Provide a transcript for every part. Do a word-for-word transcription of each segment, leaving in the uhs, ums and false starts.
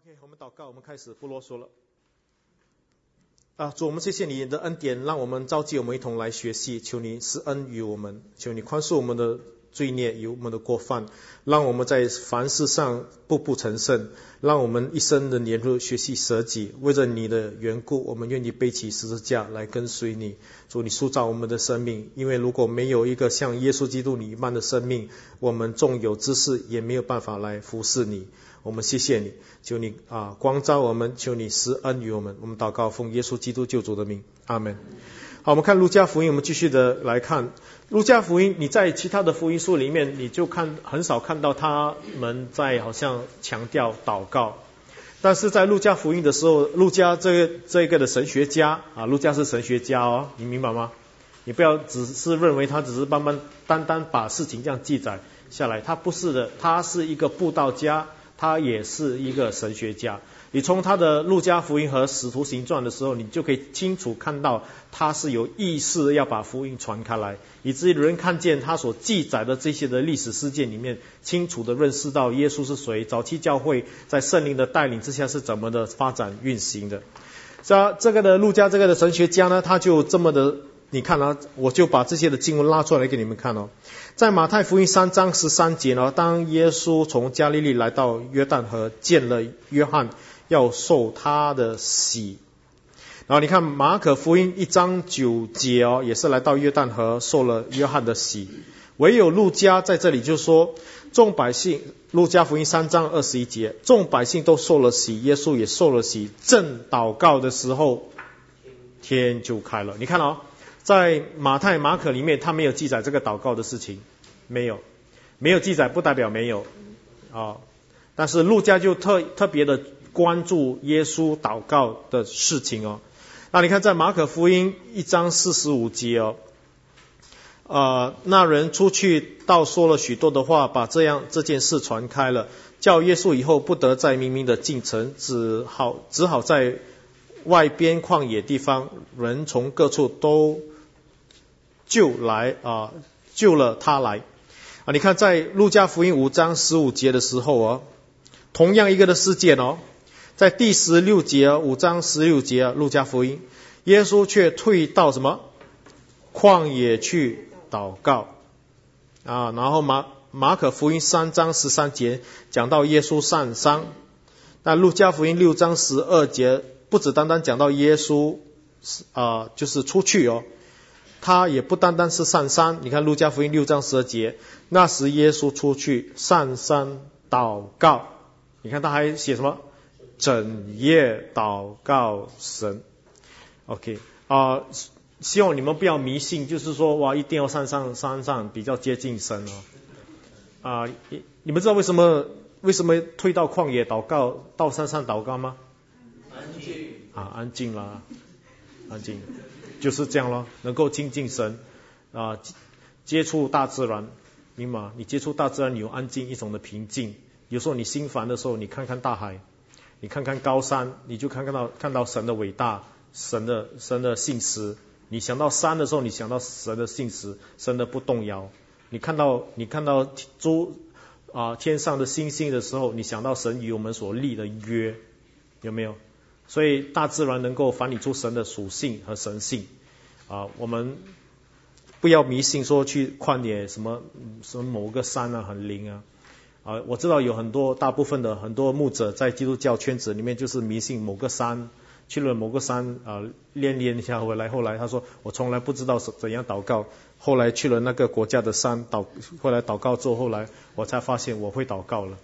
OK， 我们祷告，我们开始不啰嗦了。啊，主，我们谢谢你的恩典，让我们召集我们一同来学习，求你施恩于我们，求你宽恕我们的罪孽与我们的过犯，让我们在凡事上步步成圣，让我们一生的年日学习舍己，为着你的缘故，我们愿意背起十字架来跟随你。主，你塑造我们的生命，因为如果没有一个像耶稣基督你一般的生命，我们纵有知识也没有办法来服侍你。我们谢谢你，求你啊光照我们，求你施恩于我们。我们祷告奉耶稣基督救主的名，阿们。好，我们看路加福音，我们继续的来看路加福音。你在其他的福音书里面，你就看很少看到他们在好像强调祷告，但是在路加福音的时候，路加这个这个的神学家啊，路加是神学家哦，你明白吗？你不要只是认为他只是单单单单把事情这样记载下来，他不是的，他是一个布道家。他也是一个神学家，你从他的路加福音和使徒行传的时候，你就可以清楚看到他是有意识要把福音传开来，以至于人看见他所记载的这些的历史事件里面，清楚的认识到耶稣是谁，早期教会在圣灵的带领之下是怎么的发展运行的。这这个的路加这个的神学家呢，他就这么的，你看啊，我就把这些的经文拉出来给你们看哦。在马太福音三章十三节呢，当耶稣从加利利来到约旦河，见了约翰，要受他的洗。然后你看马可福音一章九节哦，也是来到约旦河，受了约翰的洗。唯有路加在这里就说，众百姓，路加福音三章二十一节，众百姓都受了洗，耶稣也受了洗，正祷告的时候，天就开了。你看哦，在马太马可里面他没有记载这个祷告的事情，没有没有记载不代表没有啊，但是路加就特特别的关注耶稣祷告的事情哦。那你看在马可福音一章四十五节哦，呃那人出去倒说了许多的话，把这样这件事传开了，叫耶稣以后不得再明明的进城，只好只好在外边旷野地方，人从各处都就来啊，救了他来啊！你看在路加福音五章十五节的时候啊，同样一个的事件哦，在第十六节五章十六节啊，路加福音，耶稣却退到什么旷野去祷告啊！然后马马可福音三章十三节讲到耶稣上山，那路加福音六章十二节不只单单讲到耶稣啊、呃，就是出去哦。他也不单单是上山，你看路加福音六章十二节，那时耶稣出去上山祷告，你看他还写什么？整夜祷告神。OK 啊、呃，希望你们不要迷信，就是说哇一定要上上山上比较接近神哦。啊、呃，你们知道为什么为什么退到旷野祷告，到山上祷告吗？ 安静啊，安静啦，安静。就是这样咯，能够亲近神啊，接触大自然，明白吗？你接触大自然，你有安静一种的平静。有时候你心烦的时候，你看看大海，你看看高山，你就看看到看到神的伟大，神的神的信实。你想到山的时候，你想到神的信实，神的不动摇。你看到你看到诸啊天上的星星的时候，你想到神与我们所立的约，有没有？所以大自然能够反映出神的属性和神性啊，我们不要迷信说去旷野什么什么某个山啊很灵啊啊，我知道有很多大部分的很多牧者在基督教圈子里面就是迷信某个山，去了某个山啊练练一下回来，后来他说我从来不知道怎样祷告，后来去了那个国家的山祷，后来祷告之后，后来我才发现我会祷告了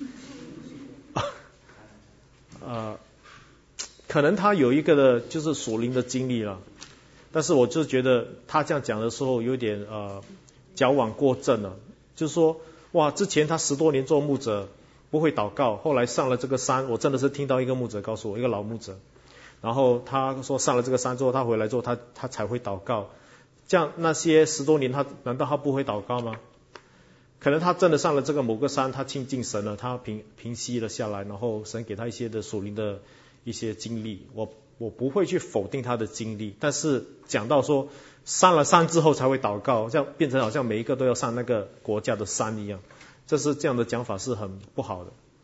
啊。可能他有一个的就是属灵的经历了，但是我就觉得他这样讲的时候有点呃矫枉过正了，就是说哇之前他十多年做牧者不会祷告，后来上了这个山，我真的是听到一个牧者告诉我，一个老牧者，然后他说上了这个山之后，他回来之后他他才会祷告，这样那些十多年他难道他不会祷告吗？可能他真的上了这个某个山，他亲近神了，他平平息了下来，然后神给他一些的属灵的一些经历，我我不会去否定他的经历，但是讲到说上了山之后才会祷告，这样变成好像每一个都要上那个国家的山一样，这是这样的讲法是很不好的。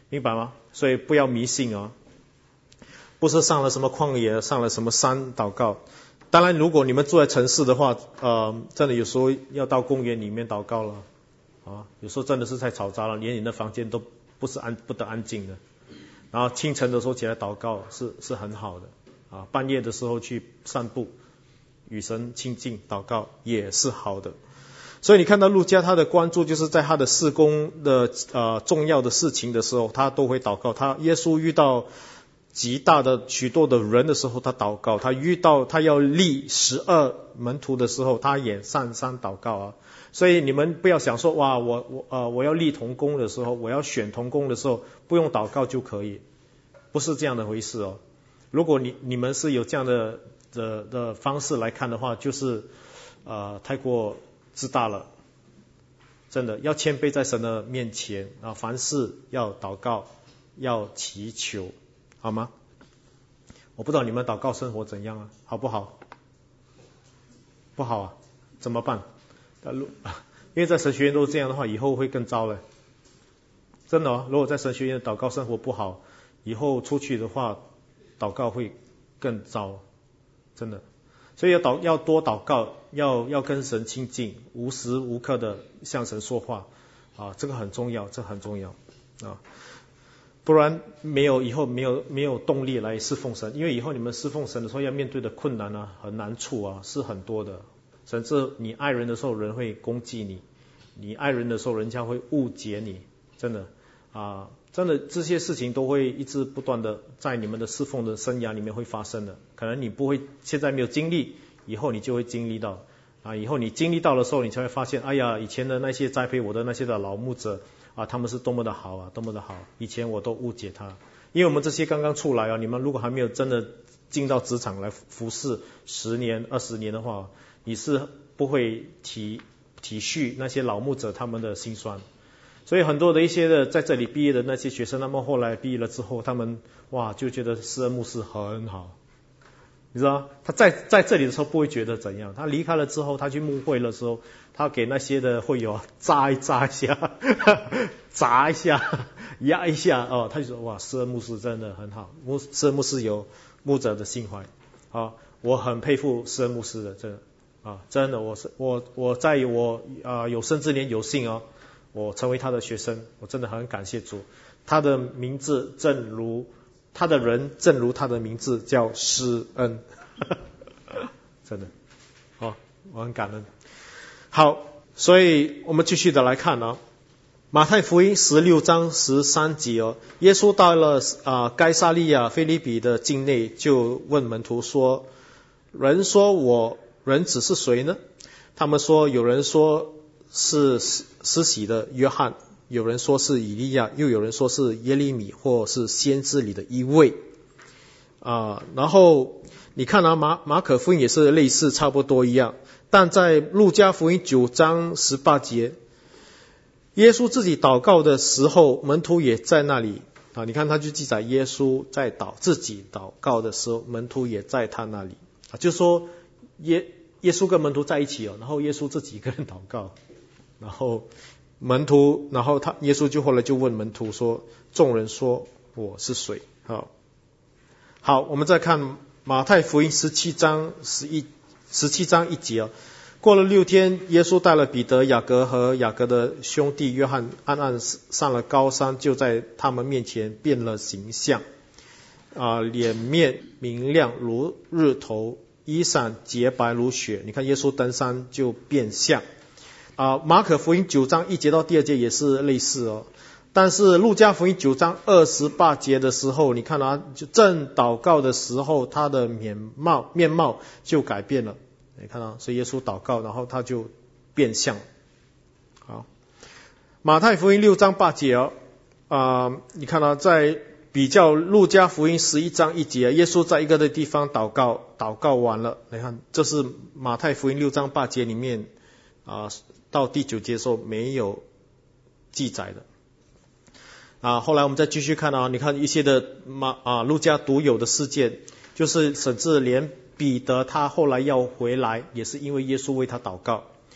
明白吗？所以不要迷信哦，不是上了什么旷野，上了什么山祷告。当然，如果你们住在城市的话，呃，真的有时候要到公园里面祷告了啊，有时候真的是太嘈杂了，连你的房间都不是安不得安静的。然后清晨的时候起来祷告是是很好的啊，半夜的时候去散步，与神亲近祷告也是好的。所以你看到路加他的关注就是在他的事工的呃重要的事情的时候，他都会祷告。他耶稣遇到极大的许多的人的时候，他祷告；他遇到他要立十二门徒的时候，他也上山祷告啊。所以你们不要想说，哇，我我呃我要立同工的时候，我要选同工的时候，不用祷告就可以，不是这样的回事哦。如果你你们是有这样的的的方式来看的话，就是呃太过自大了。真的要谦卑在神的面前啊，凡事要祷告，要祈求，好吗？我不知道你们祷告生活怎样啊，好不好？不好啊，怎么办？因为在神学院都是这样的话，以后会更糟了。真的哦，如果在神学院祷告生活不好，以后出去的话，祷告会更糟，真的。所以要祷要多祷告，要要跟神亲近，无时无刻的向神说话啊，这个很重要，这很重要啊，不然没有以后没有没有动力来侍奉神，因为以后你们侍奉神的时候要面对的困难啊和难处啊是很多的，甚至你爱人的时候人会攻击你，你爱人的时候人家会误解你，真的啊。真的这些事情都会一直不断的在你们的侍奉的生涯里面会发生的，可能你不会现在没有经历，以后你就会经历到啊，以后你经历到的时候，你才会发现，哎呀，以前的那些栽培我的那些的老牧者啊，他们是多么的好啊，多么的好，以前我都误解他。因为我们这些刚刚出来啊，你们如果还没有真的进到职场来服侍十年二十年的话，你是不会体体恤那些老牧者他们的辛酸。所以很多的一些的在这里毕业的那些学生，他们后来毕业了之后，他们哇就觉得施恩牧师很好，你知道他在在这里的时候不会觉得怎样，他离开了之后，他去牧会的时候，他给那些的会友扎一扎一下砸一下压一下哦，他就说哇施恩牧师真的很好，牧施恩牧师有牧者的心怀啊，我很佩服施恩牧师的，真的啊真的我是我我在我啊、呃、有生之年有幸哦，我成为他的学生，我真的很感谢主。他的名字正如他的人，正如他的名字叫施恩，真的，好、哦，我很感恩。好，所以我们继续的来看啊，马太福音十六章十三节哦，耶稣到了啊该撒利亚腓立比的境内，就问门徒说：“人说我人子是谁呢？”他们说：“有人说是施洗的约翰，有人说是以利亚，又有人说是耶利米或是先知里的一位啊。然后你看啊，马马可福音也是类似差不多一样，但在路加福音九章十八节，耶稣自己祷告的时候，门徒也在那里啊。你看他就记载耶稣在祷自己祷告的时候，门徒也在他那里啊，就说耶耶稣跟门徒在一起哦，然后耶稣自己一个人祷告。然后门徒，然后他耶稣就后来就问门徒说：“众人说我是谁？”好，好，我们再看马太福音十七章十一十七章一节哦。过了六天，耶稣带了彼得、雅各和雅各的兄弟约翰，暗暗上了高山，就在他们面前变了形象，啊，脸面明亮如日头，衣裳洁白如雪。你看耶稣登山就变相。啊，马可福音九章一节到第二节也是类似哦，但是路加福音九章二十八节的时候，你看啊，就正祷告的时候，他的面貌面貌就改变了。你看啊，所以耶稣祷告，然后他就变相。好，马太福音六章八节哦，啊，你看啊，在比较路加福音十一章一节，耶稣在一个的地方祷告，祷告完了，你看这是马太福音六章八节里面啊。到第九节的时候没有记载的啊。后来我们再继续看啊，你看一些的马啊路加独有的事件，就是甚至连彼得他后来要回来，也是因为耶稣为他祷告。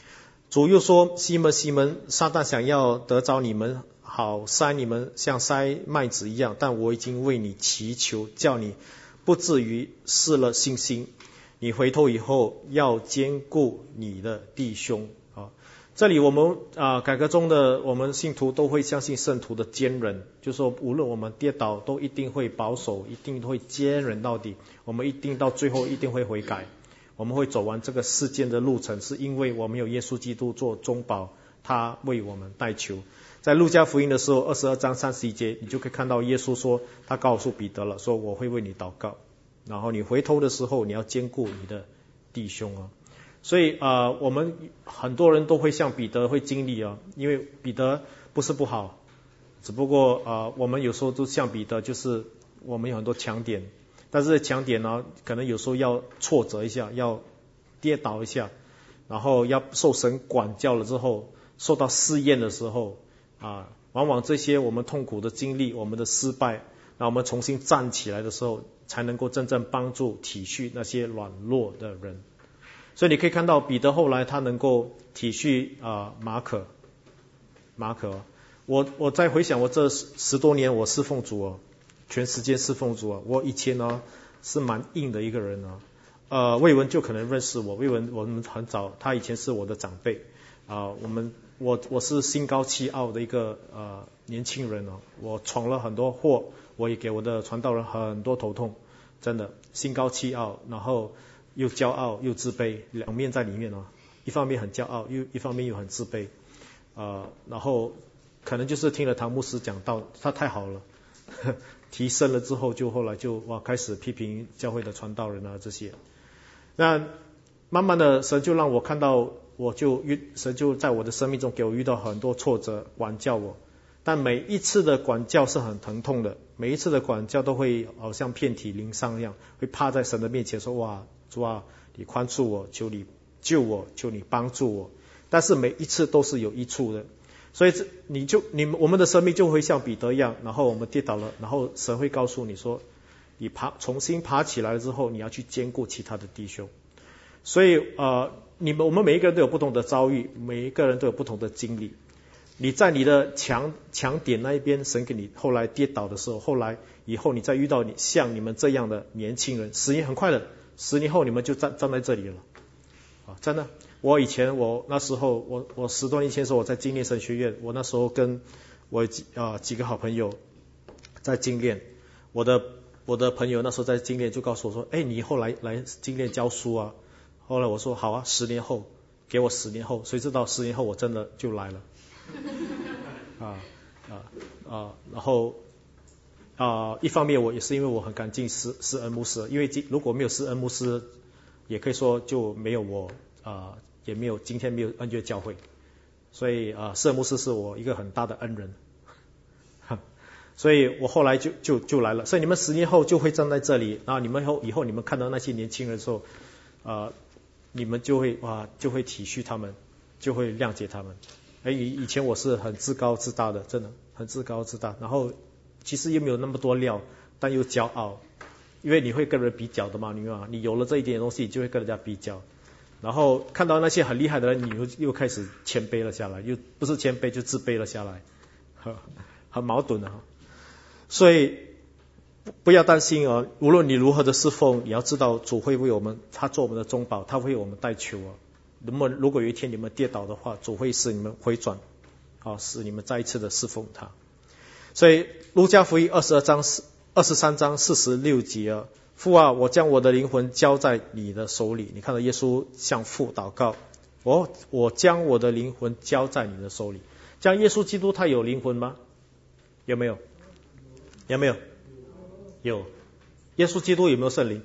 主又说，西门西门，撒旦想要得着你们，好筛你们像筛麦子一样，但我已经为你祈求，叫你不至于失了信心。你回头以后要兼顾你的弟兄啊。这里我们啊改革中的我们信徒都会相信圣徒的坚忍，就是说无论我们跌倒都一定会保守，一定会坚忍到底，我们一定到最后一定会悔改，我们会走完这个世间的路程，是因为我们有耶稣基督做中保，他为我们代求。在路加福音的时候二十二章三十一节，你就可以看到耶稣说，他告诉彼得了，说我会为你祷告，然后你回头的时候你要兼顾你的弟兄啊。所以啊、呃，我们很多人都会像彼得会经历啊，因为彼得不是不好，只不过啊、呃，我们有时候都像彼得，就是我们有很多强点，但是强点呢，可能有时候要挫折一下，要跌倒一下，然后要受神管教了之后，受到试验的时候啊，往往这些我们痛苦的经历，我们的失败，那我们重新站起来的时候，才能够真正帮助体恤那些软弱的人。所以你可以看到彼得后来他能够体恤啊、呃、马可，马可，我我在回想我这十多年我侍奉主哦，全时间侍奉主啊，我以前呢是蛮硬的一个人啊，呃魏文就可能认识我，魏文我们很早，他以前是我的长辈啊、呃，我们我我是心高气傲的一个呃年轻人哦，我闯了很多祸，我也给我的传道人很多头痛，真的心高气傲，然后又骄傲又自卑，两面在里面哦。一方面很骄傲，又一方面又很自卑，呃，然后可能就是听了唐牧师讲道，他太好了，呵提升了之后，就后来就哇开始批评教会的传道人啊这些。那慢慢的神就让我看到，我就遇神就在我的生命中给我遇到很多挫折，管教我。但每一次的管教是很疼痛的，每一次的管教都会好像遍体鳞伤一样，会趴在神的面前说，哇主啊，你宽恕我，求你救我，求你帮助我。但是每一次都是有益处的，所以这你就你们我们的生命就会像彼得一样，然后我们跌倒了，然后神会告诉你说，你爬重新爬起来了之后，你要去兼顾其他的弟兄。所以呃，你们我们每一个人都有不同的遭遇，每一个人都有不同的经历。你在你的强强点那一边，神给你后来跌倒的时候，后来以后你再遇到你像你们这样的年轻人，十年很快的，十年后你们就站站在这里了啊！真的，我以前我那时候我我十多年前的时候我在精炼神学院，我那时候跟我几啊几个好朋友在精炼，我的我的朋友那时候在精炼就告诉我说，哎，你以后来来精炼教书啊。后来我说好啊，十年后给我十年后，谁知道十年后我真的就来了。啊啊啊！然后啊，一方面我也是因为我很感激施施恩牧师，因为如果没有施恩牧师，也可以说就没有我啊，也没有今天没有恩约教会，所以啊，施恩牧师是我一个很大的恩人，所以我后来就就就来了。所以你们十年后就会站在这里，然后你们以后以后你们看到那些年轻人的时候，啊，你们就会哇就会体恤他们，就会谅解他们。哎，以以前我是很自高自大的，真的很自高自大，然后其实又没有那么多料，但又骄傲，因为你会跟人比较的嘛，你嘛，你有了这一点东西，你就会跟人家比较，然后看到那些很厉害的人，你又又开始谦卑了下来，又不是谦卑就自卑了下来，很矛盾啊。所以不要担心啊，无论你如何的侍奉，你要知道主会为我们，他做我们的中保，他会为我们代求啊。那么如果有一天你们跌倒的话，主会使你们回转，啊，使你们再一次的侍奉他。所以路加福音二十二章二十三章四十六节啊，父啊，我将我的灵魂交在你的手里。你看到耶稣向父祷告，我我将我的灵魂交在你的手里。这样耶稣基督他有灵魂吗？有没有？有没有？有。耶稣基督有没有圣灵？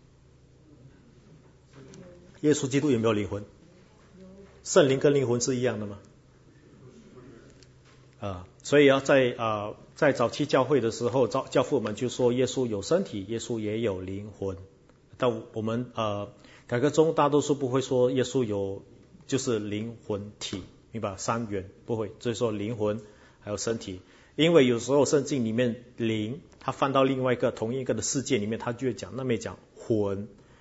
耶稣基督有没有灵魂？圣灵跟灵魂是一样的吗？啊，所以要在啊在早期教会的时候，教教父们就说耶稣有身体，耶稣也有灵魂。但我们呃改革中大多数不会说耶稣有就是灵魂体，明白？三元不会，所以说灵魂还有身体，因为有时候圣经里面灵，它翻到另外一个同一个的世界里面，它就会讲那边讲魂，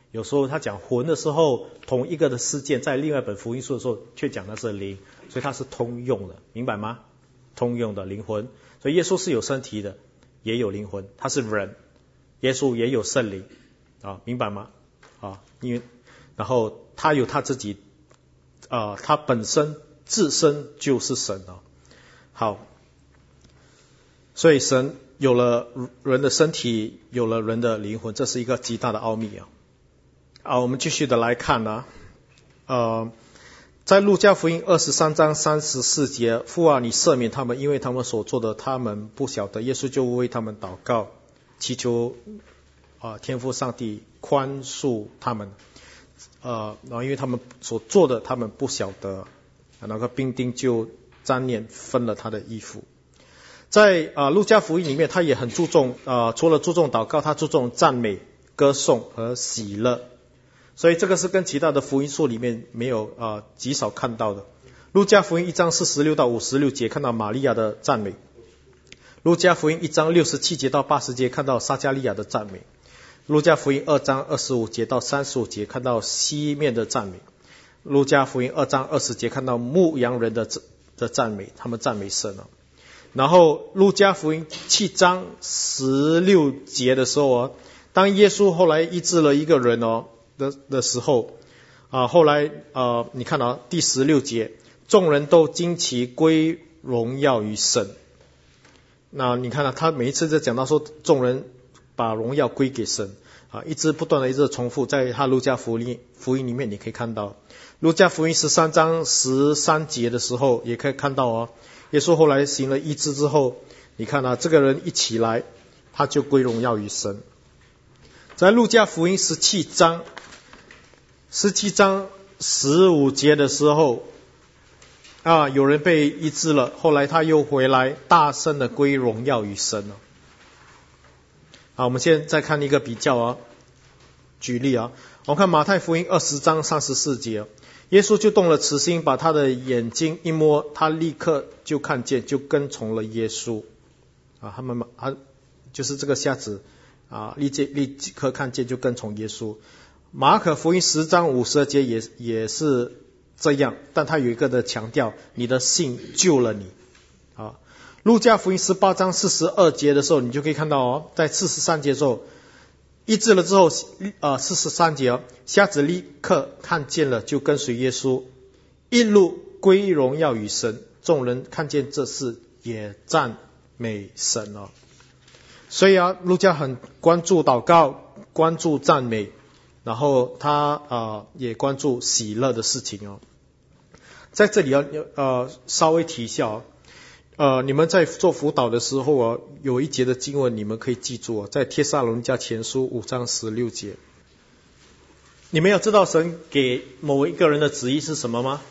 有时候他讲魂的时候，同一个的事件在另外一本福音书的时候却讲的是灵，所以它是通用的，明白吗？通用的灵魂。所以耶稣是有身体的，也有灵魂，他是人，耶稣也有圣灵啊，明白吗？啊，因为然后他有他自己啊，他本身自身就是神啊。好，所以神有了人的身体，有了人的灵魂，这是一个极大的奥秘啊。啊，我们继续的来看呢、啊，呃，在路加福音二十三章三十四节，父啊，你赦免他们，因为他们所做的他们不晓得。耶稣就为他们祷告，祈求啊、呃、天父上帝宽恕他们，呃，然后因为他们所做的他们不晓得，那个兵丁就沾脸分了他的衣服。在啊、呃、路加福音里面，他也很注重啊、呃，除了注重祷告，他注重赞美、歌颂和喜乐。所以这个是跟其他的福音书里面没有啊、呃、极少看到的。路加福音一章四十六到五十六节看到玛利亚的赞美，路加福音一章六十七节到八十节看到撒迦利亚的赞美，路加福音二章二十五节到三十五节看到西面的赞美，路加福音二章二十节看到牧羊人的的赞美，他们赞美神了。然后路加福音七章十六节的时候啊，当耶稣后来医治了一个人哦的的时候啊，后来啊，你看啊，第十六节，众人都惊奇归荣耀于神。那你看啊，他每一次在讲到说众人把荣耀归给神啊，一直不断的一直重复，在他路加福音福音里面你可以看到，路加福音十三章十三节的时候也可以看到哦，耶稣后来行了医治之后，你看啊，这个人一起来，他就归荣耀于神。在路加福音十七章十七章十五节的时候啊，有人被医治了，后来他又回来大声的归荣耀于神了。好，我们现在再看一个比较啊，举例啊，我们看马太福音二十章三十四节，耶稣就动了慈心，把他的眼睛一摸，他立刻就看见，就跟从了耶稣啊。他们啊，就是这个瞎子啊，立即立刻看见就跟从耶稣。马可福音十章五十二节也也是这样，但他有一个的强调，你的信救了你啊。路加福音十八章四十二节的时候，你就可以看到哦，在四十三节的时候医治了之后，呃，四十三节、哦、瞎子立刻看见了，就跟随耶稣，一路归荣耀于神，众人看见这事也赞美神哦。所以啊，路加很关注祷告，关注赞美，然后他啊、呃、也关注喜乐的事情哦。在这里要呃稍微提一下哦，呃你们在做辅导的时候啊，有一节的经文你们可以记住哦，在帖撒罗尼迦前书五章十六节。你们要知道神给某一个人的旨意是什么吗？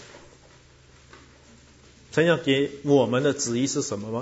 神要给我们的旨意是什么吗？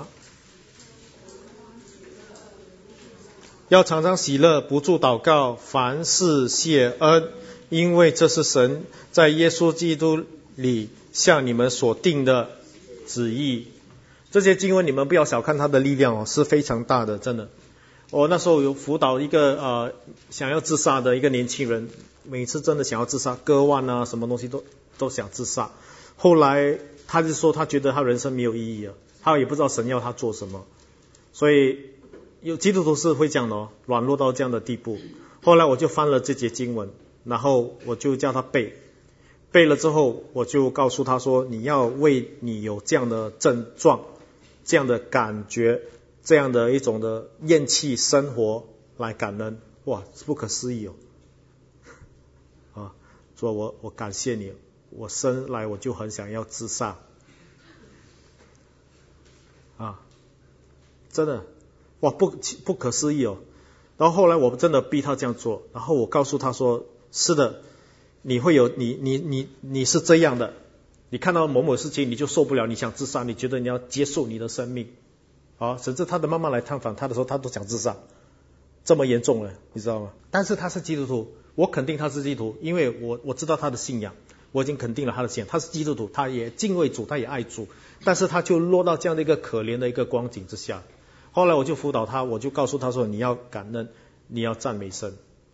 要常常喜乐，不住祷告，凡事谢恩，因为这是神在耶稣基督里向你们所定的旨意。这些经文你们不要小看它的力量哦，是非常大的，真的。我那时候有辅导一个呃想要自杀的一个年轻人，每次真的想要自杀，割腕啊，什么东西都都想自杀。后来他就说他觉得他人生没有意义了，他也不知道神要他做什么，所以有基督徒是会这样的哦，软弱到这样的地步。后来我就翻了这节经文，然后我就叫他背，背了之后我就告诉他说，你要为你有这样的症状，这样的感觉，这样的一种的厌弃生活来感恩。哇，不可思议哦！啊，说我我感谢你，我生来我就很想要自杀啊，真的。哇，不不可思议哦！然后后来我真的逼他这样做，然后我告诉他说，是的，你会有你你你你是这样的，你看到某某事情你就受不了，你想自杀，你觉得你要结束你的生命啊，甚至他的妈妈来探访他的时候，他都想自杀，这么严重了，你知道吗？但是他是基督徒，我肯定他是基督徒，因为我我知道他的信仰，我已经肯定了他的信仰，他是基督徒，他也敬畏主，他也爱主，但是他就落到这样的一个可怜的一个光景之下。后来我就辅导他，我就告诉他说，你要感恩，你要赞美神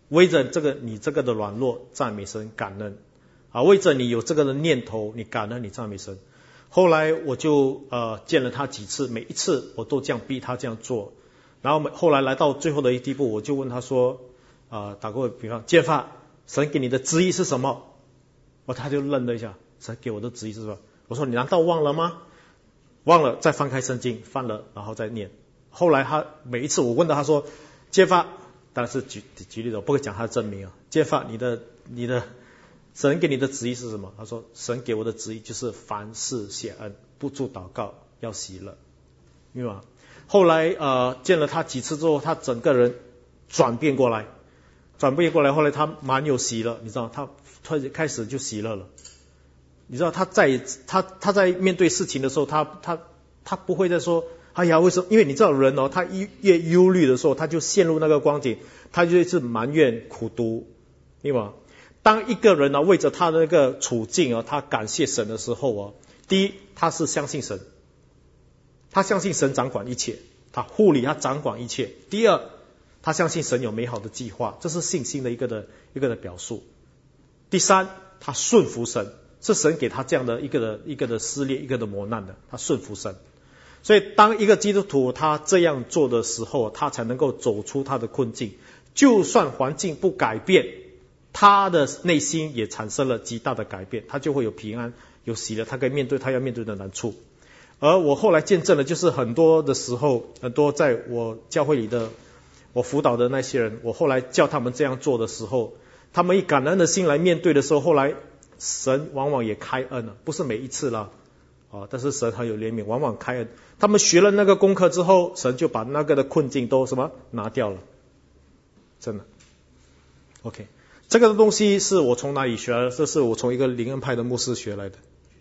为着这个你这个的软弱赞美神感恩啊，为着你有这个的念头你感恩你赞美神。后来我就呃见了他几次，每一次我都这样逼他这样做。然后后来来到最后的一地步，我就问他说啊、呃，打个比方，建发，神给你的旨意是什么？哦，他就愣了一下，神给我的旨意是什么？我说你难道忘了吗？忘了，再翻开圣经，翻了然后再念。后来他每一次我问到他说，建发，当然是举举例的，我不会讲他的真名啊。建发，你的你的神给你的旨意是什么？他说神给我的旨意就是凡事谢恩，不住祷告，要喜乐，明白吗？后来呃见了他几次之后，他整个人转变过来，转变过来，后来他蛮有喜乐，你知道，他他开始就喜乐了。你知道他在他他在面对事情的时候，他他他不会再说，哎呀为什么？因为你知道人哦，他越忧虑的时候，他就陷入那个光景，他就一直埋怨苦读，明白吗？当一个人呢、啊、为着他的那个处境啊，他感谢神的时候啊，第一他是相信神。他相信神掌管一切，他护理他掌管一切。第二，他相信神有美好的计划，这是信心的一个的一个的表述。第三，他顺服神，是神给他这样的一个的一个的撕裂，一个的磨难的，他顺服神。所以当一个基督徒他这样做的时候，他才能够走出他的困境。就算环境不改变，他的内心也产生了极大的改变，他就会有平安有喜乐，他可以面对他要面对的难处。而我后来见证的就是很多的时候，很多在我教会里的我辅导的那些人，我后来叫他们这样做的时候，他们以感恩的心来面对的时候，后来神往往也开恩了，不是每一次啦，啊，但是神很有怜悯，往往开恩。他们学了那个功课之后，神就把那个的困境都什么拿掉了，真的。OK， 这个东西是我从哪里学来的？这是我从一个灵恩派的牧师学来的。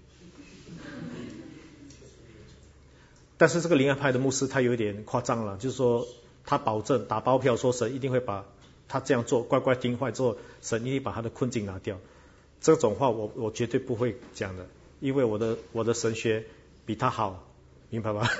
但是这个灵恩派的牧师他有点夸张了，就是说他保证打包票说神一定会把他这样做乖乖听话之后，神一定把他的困境拿掉。这种话我我绝对不会讲的，因为我的我的神学比他好，明白吧？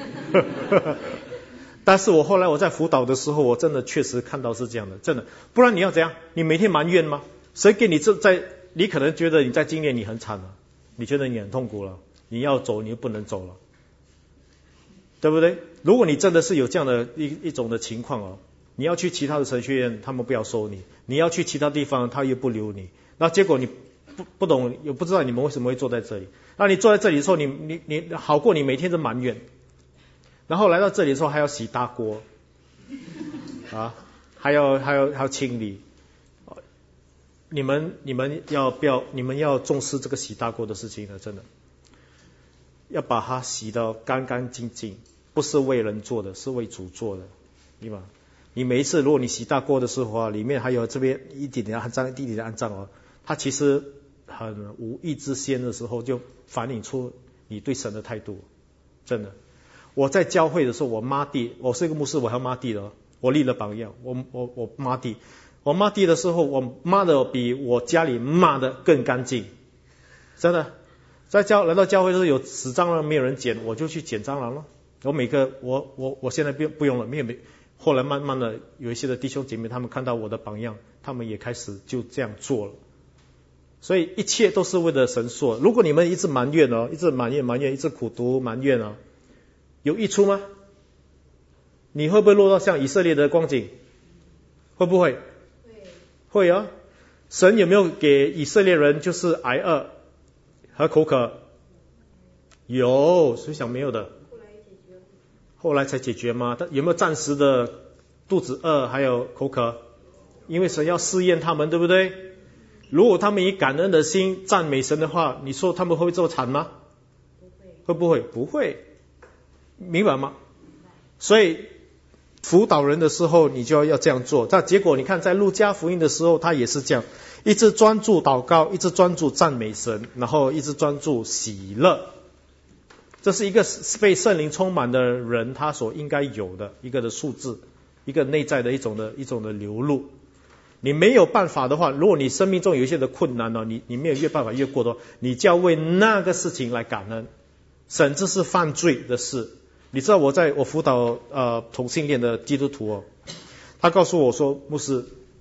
但是我后来我在辅导的时候，我真的确实看到是这样的，真的。不然你要怎样？你每天埋怨吗？谁给你这在？你可能觉得你在今年你很惨了，你觉得你很痛苦了，你要走你又不能走了。对不对？如果你真的是有这样的一一种的情况哦，你要去其他的神学院，他们不要收你；你要去其他地方，他又不留你。那结果你不不懂，也不知道你们为什么会坐在这里。那你坐在这里的时候，你你你好过你每天都埋怨，然后来到这里的时候还要洗大锅啊，还要还要还要清理。你们你们要不要？你们要重视这个洗大锅的事情呢？真的。要把它洗到干干净净，不是为人做的，是为主做的，明白？你每一次如果你洗大锅的时候啊，里面还有这边一点点肮脏，一点点肮脏哦，它其实很无意之先的时候就反映出你对神的态度，真的。我在教会的时候，我抹地，我是一个牧师，我还要抹地的，我立了榜样，我我我抹地，我抹地的时候，我抹的比我家里抹的更干净，真的。在教来到教会的时候有死蟑螂没有人捡，我就去捡蟑螂了。我每个我我我现在不不用了，没有没。后来慢慢的有一些的弟兄姐妹，他们看到我的榜样，他们也开始就这样做了。所以一切都是为了神说。如果你们一直埋怨哦，一直埋怨埋怨，一直苦读埋怨哦，有益处吗？你会不会落到像以色列的光景？会不会？会。会啊。神有没有给以色列人就是挨饿和口渴？有，谁想没有的？后来才解决吗？但有没有暂时的肚子饿还有口渴？因为神要试验他们，对不对？如果他们以感恩的心赞美神的话，你说他们会不会这么惨吗？会不会？不会，明白吗？所以辅导人的时候，你就要要这样做。但结果你看，在路加福音的时候，他也是这样，一直专注祷告，一直专注赞美神，然后一直专注喜乐。这是一个被圣灵充满的人他所应该有的一个的素质，一个内在的一种的一种的流露。你没有办法的话，如果你生命中有一些的困难呢，你你没有越办法越过的话，你就要为那个事情来感恩，甚至是犯罪的事。你知道我在我辅导呃同性恋的基督徒哦，他告诉我说，牧师，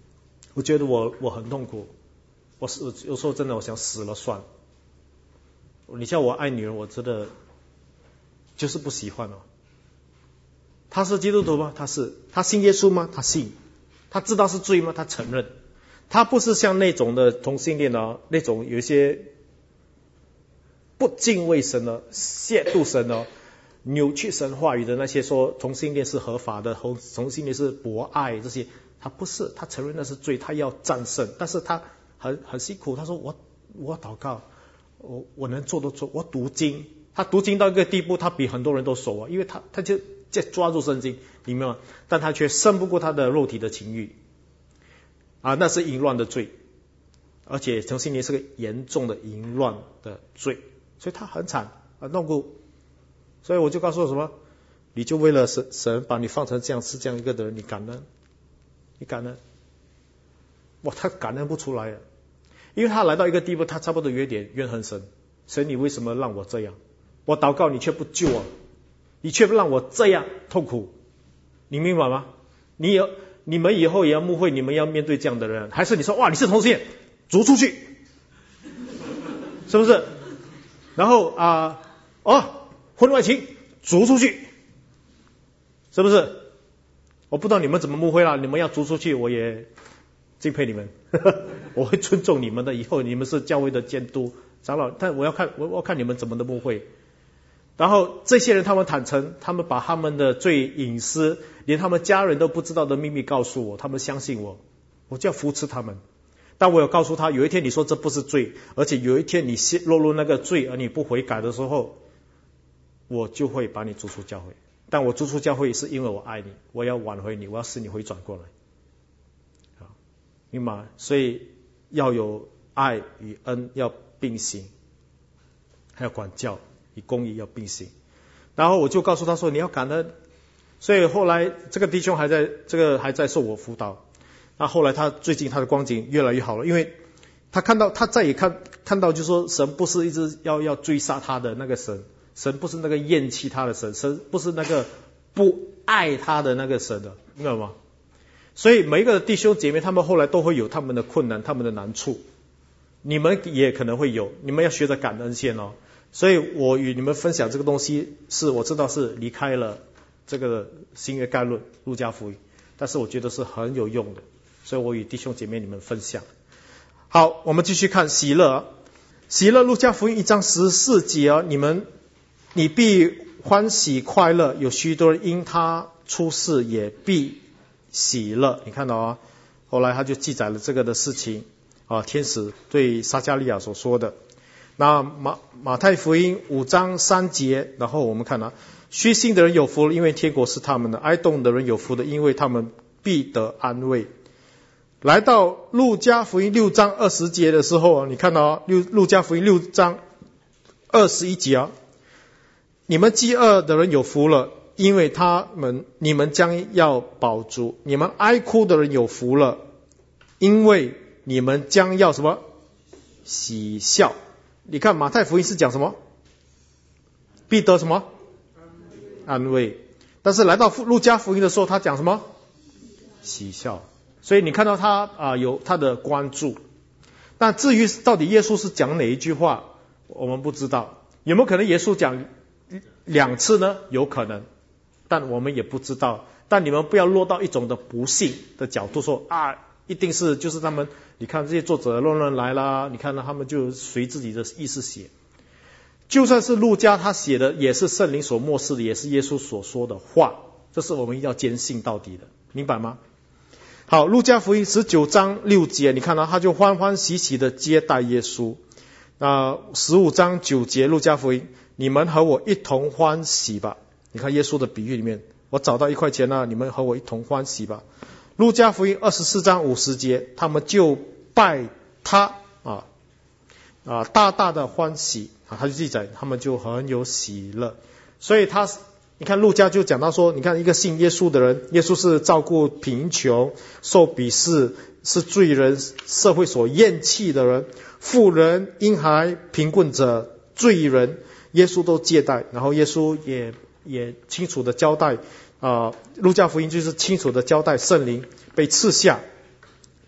我觉得我我很痛苦，我是有时候真的我想死了算了。你叫我爱女人，我真的就是不喜欢哦。他是基督徒吗？他是。他信耶稣吗？他信。他知道是罪吗？他承认。他不是像那种的同性恋啊，那种有一些不敬畏神的、亵渎神的、扭曲神话语的那些说同性恋是合法的，同同性恋是博爱这些，他不是。他承认那是罪，他要战胜，但是他很很辛苦。他说我我祷告，我我能做都做，我读经。他读经到一个地步，他比很多人都熟啊，因为他他就在抓住圣经，明白吗？但他却胜不过他的肉体的情欲啊，那是淫乱的罪，而且同性恋是个严重的淫乱的罪，所以他很惨啊，弄过。所以我就告诉我什么，你就为了神神把你放成这样是这样一个的人，你感恩，你感恩。哇，他感恩不出来啊，因为他来到一个地步，他差不多有点怨恨神，神你为什么让我这样？我祷告你却不救我，你却不让我这样痛苦，你明白吗？你有你们以后也要牧会，你们要面对这样的人，还是你说哇你是同性恋，逐出去，是不是？然后啊、呃、哦婚外情逐出去，是不是？我不知道你们怎么牧会啦，你们要逐出去，我也敬佩你们，我会尊重你们的，以后你们是教会的监督长老，但我要看我我要看你们怎么的牧会。然后这些人他们坦诚，他们把他们的最隐私，连他们家人都不知道的秘密告诉我，他们相信我，我就要扶持他们。但我有告诉他，有一天你说这不是罪，而且有一天你落入那个罪而你不悔改的时候，我就会把你逐出教会。但我逐出教会是因为我爱你，我要挽回你，我要使你回转过来。好，明白？所以要有爱与恩要并行，还要管教与公义要并行。然后我就告诉他说你要感恩。所以后来这个弟兄还在这个还在受我辅导。那后来他最近他的光景越来越好了，因为他看到他再也看看到就是说神不是一直要要追杀他的那个神，神不是那个厌弃他的神，神不是那个不爱他的那个神的，明白吗？所以每一个弟兄姐妹他们后来都会有他们的困难，他们的难处，你们也可能会有，你们要学着感恩先哦。所以我与你们分享这个东西，是我知道是离开了这个新约概论路加福音，但是我觉得是很有用的，所以我与弟兄姐妹你们分享。好，我们继续看喜乐。喜乐路加福音一章十四节哦，你们你必欢喜快乐，有许多人因他出世也必喜乐。你看到啊，后来他就记载了这个的事情啊，天使对撒迦利亚所说的。那马马太福音五章三节，然后我们看啊，虚心的人有福了，因为天国是他们的；哀痛的人有福的，因为他们必得安慰。来到路加福音六章二十节的时候，你看到啊，路路加福音六章二十一节啊，你们饥饿的人有福了，因为他们你们将要饱足；你们哀哭的人有福了，因为你们将要什么？喜笑。你看马太福音是讲什么？必得什么？安慰。但是来到路加福音的时候，他讲什么？喜笑。所以你看到他啊、呃、有他的关注。那至于到底耶稣是讲哪一句话，我们不知道。有没有可能耶稣讲两次呢？有可能，但我们也不知道。但你们不要落到一种的不信的角度说啊，一定是就是他们，你看这些作者乱乱来啦，你看他们就随自己的意思写。就算是路加他写的，也是圣灵所默示的，也是耶稣所说的话，这是我们要坚信到底的，明白吗？好，路加福音十九章六节，你看到他就欢欢喜喜的接待耶稣。那十五章九节，路加福音，你们和我一同欢喜吧。你看耶稣的比喻里面，我找到一块钱了，你们和我一同欢喜吧。路加福音二十四章五十节，他们就拜他啊啊大大的欢喜啊，他就记载他们就很有喜乐。所以他你看路加就讲到说，你看一个信耶稣的人，耶稣是照顾贫穷、受鄙视、是罪人、社会所厌弃的人、富人、婴孩、贫困者、罪人，耶稣都接待。然后耶稣也也清楚的交代啊、呃，路加福音就是清楚的交代圣灵被赐下，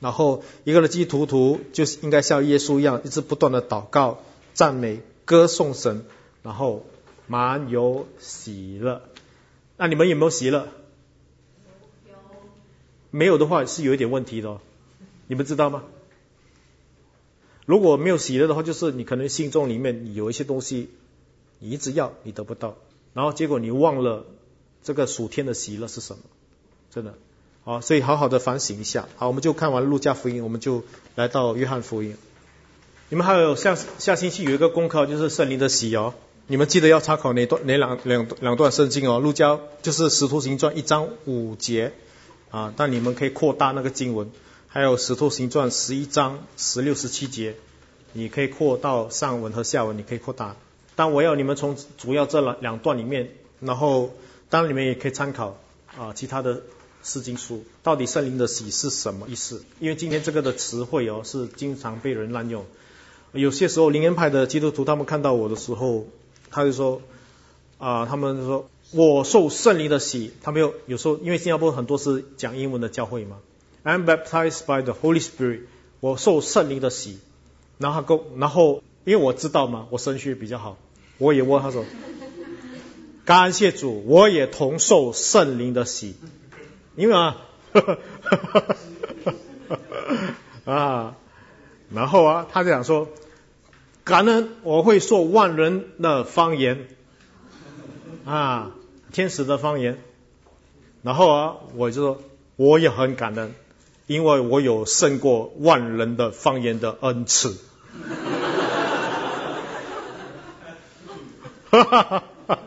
然后一个的基督徒就是应该像耶稣一样，一直不断的祷告、赞美、歌颂神，然后满有喜乐。那你们有没有喜乐？有。没有的话是有一点问题的哦，你们知道吗？如果没有喜乐的话，就是你可能心中里面有一些东西你一直要你得不到，然后结果你忘了这个属天的喜乐是什么，真的。好，所以好好的反省一下。好，我们就看完路加福音，我们就来到约翰福音。你们还有下下星期有一个功课，就是圣灵的喜哦，你们记得要查考哪段哪两两两段圣经哦。路加就是使徒行传一章五节啊，但你们可以扩大那个经文。还有使徒行传十一章十六十七节，你可以扩到上文和下文，你可以扩大。但我要你们从主要这两两段里面，然后当然你们也可以参考啊其他的释经书，到底圣灵的喜是什么意思？因为今天这个的词汇哦是经常被人滥用。有些时候灵恩派的基督徒他们看到我的时候，他就说啊、呃，他们说我受圣灵的喜，他们有有时候因为新加坡很多是讲英文的教会嘛。I'm baptized by the Holy Spirit， 我受圣灵的洗，然后他然后因为我知道嘛，我神学比较好，我也问他说，感谢主，我也同受圣灵的洗，因为啊，啊，然后啊，他就讲说，感恩我会说万人的方言，啊，天使的方言，然后啊，我就说我也很感恩。因为我有胜过万人的方言的恩赐。哦，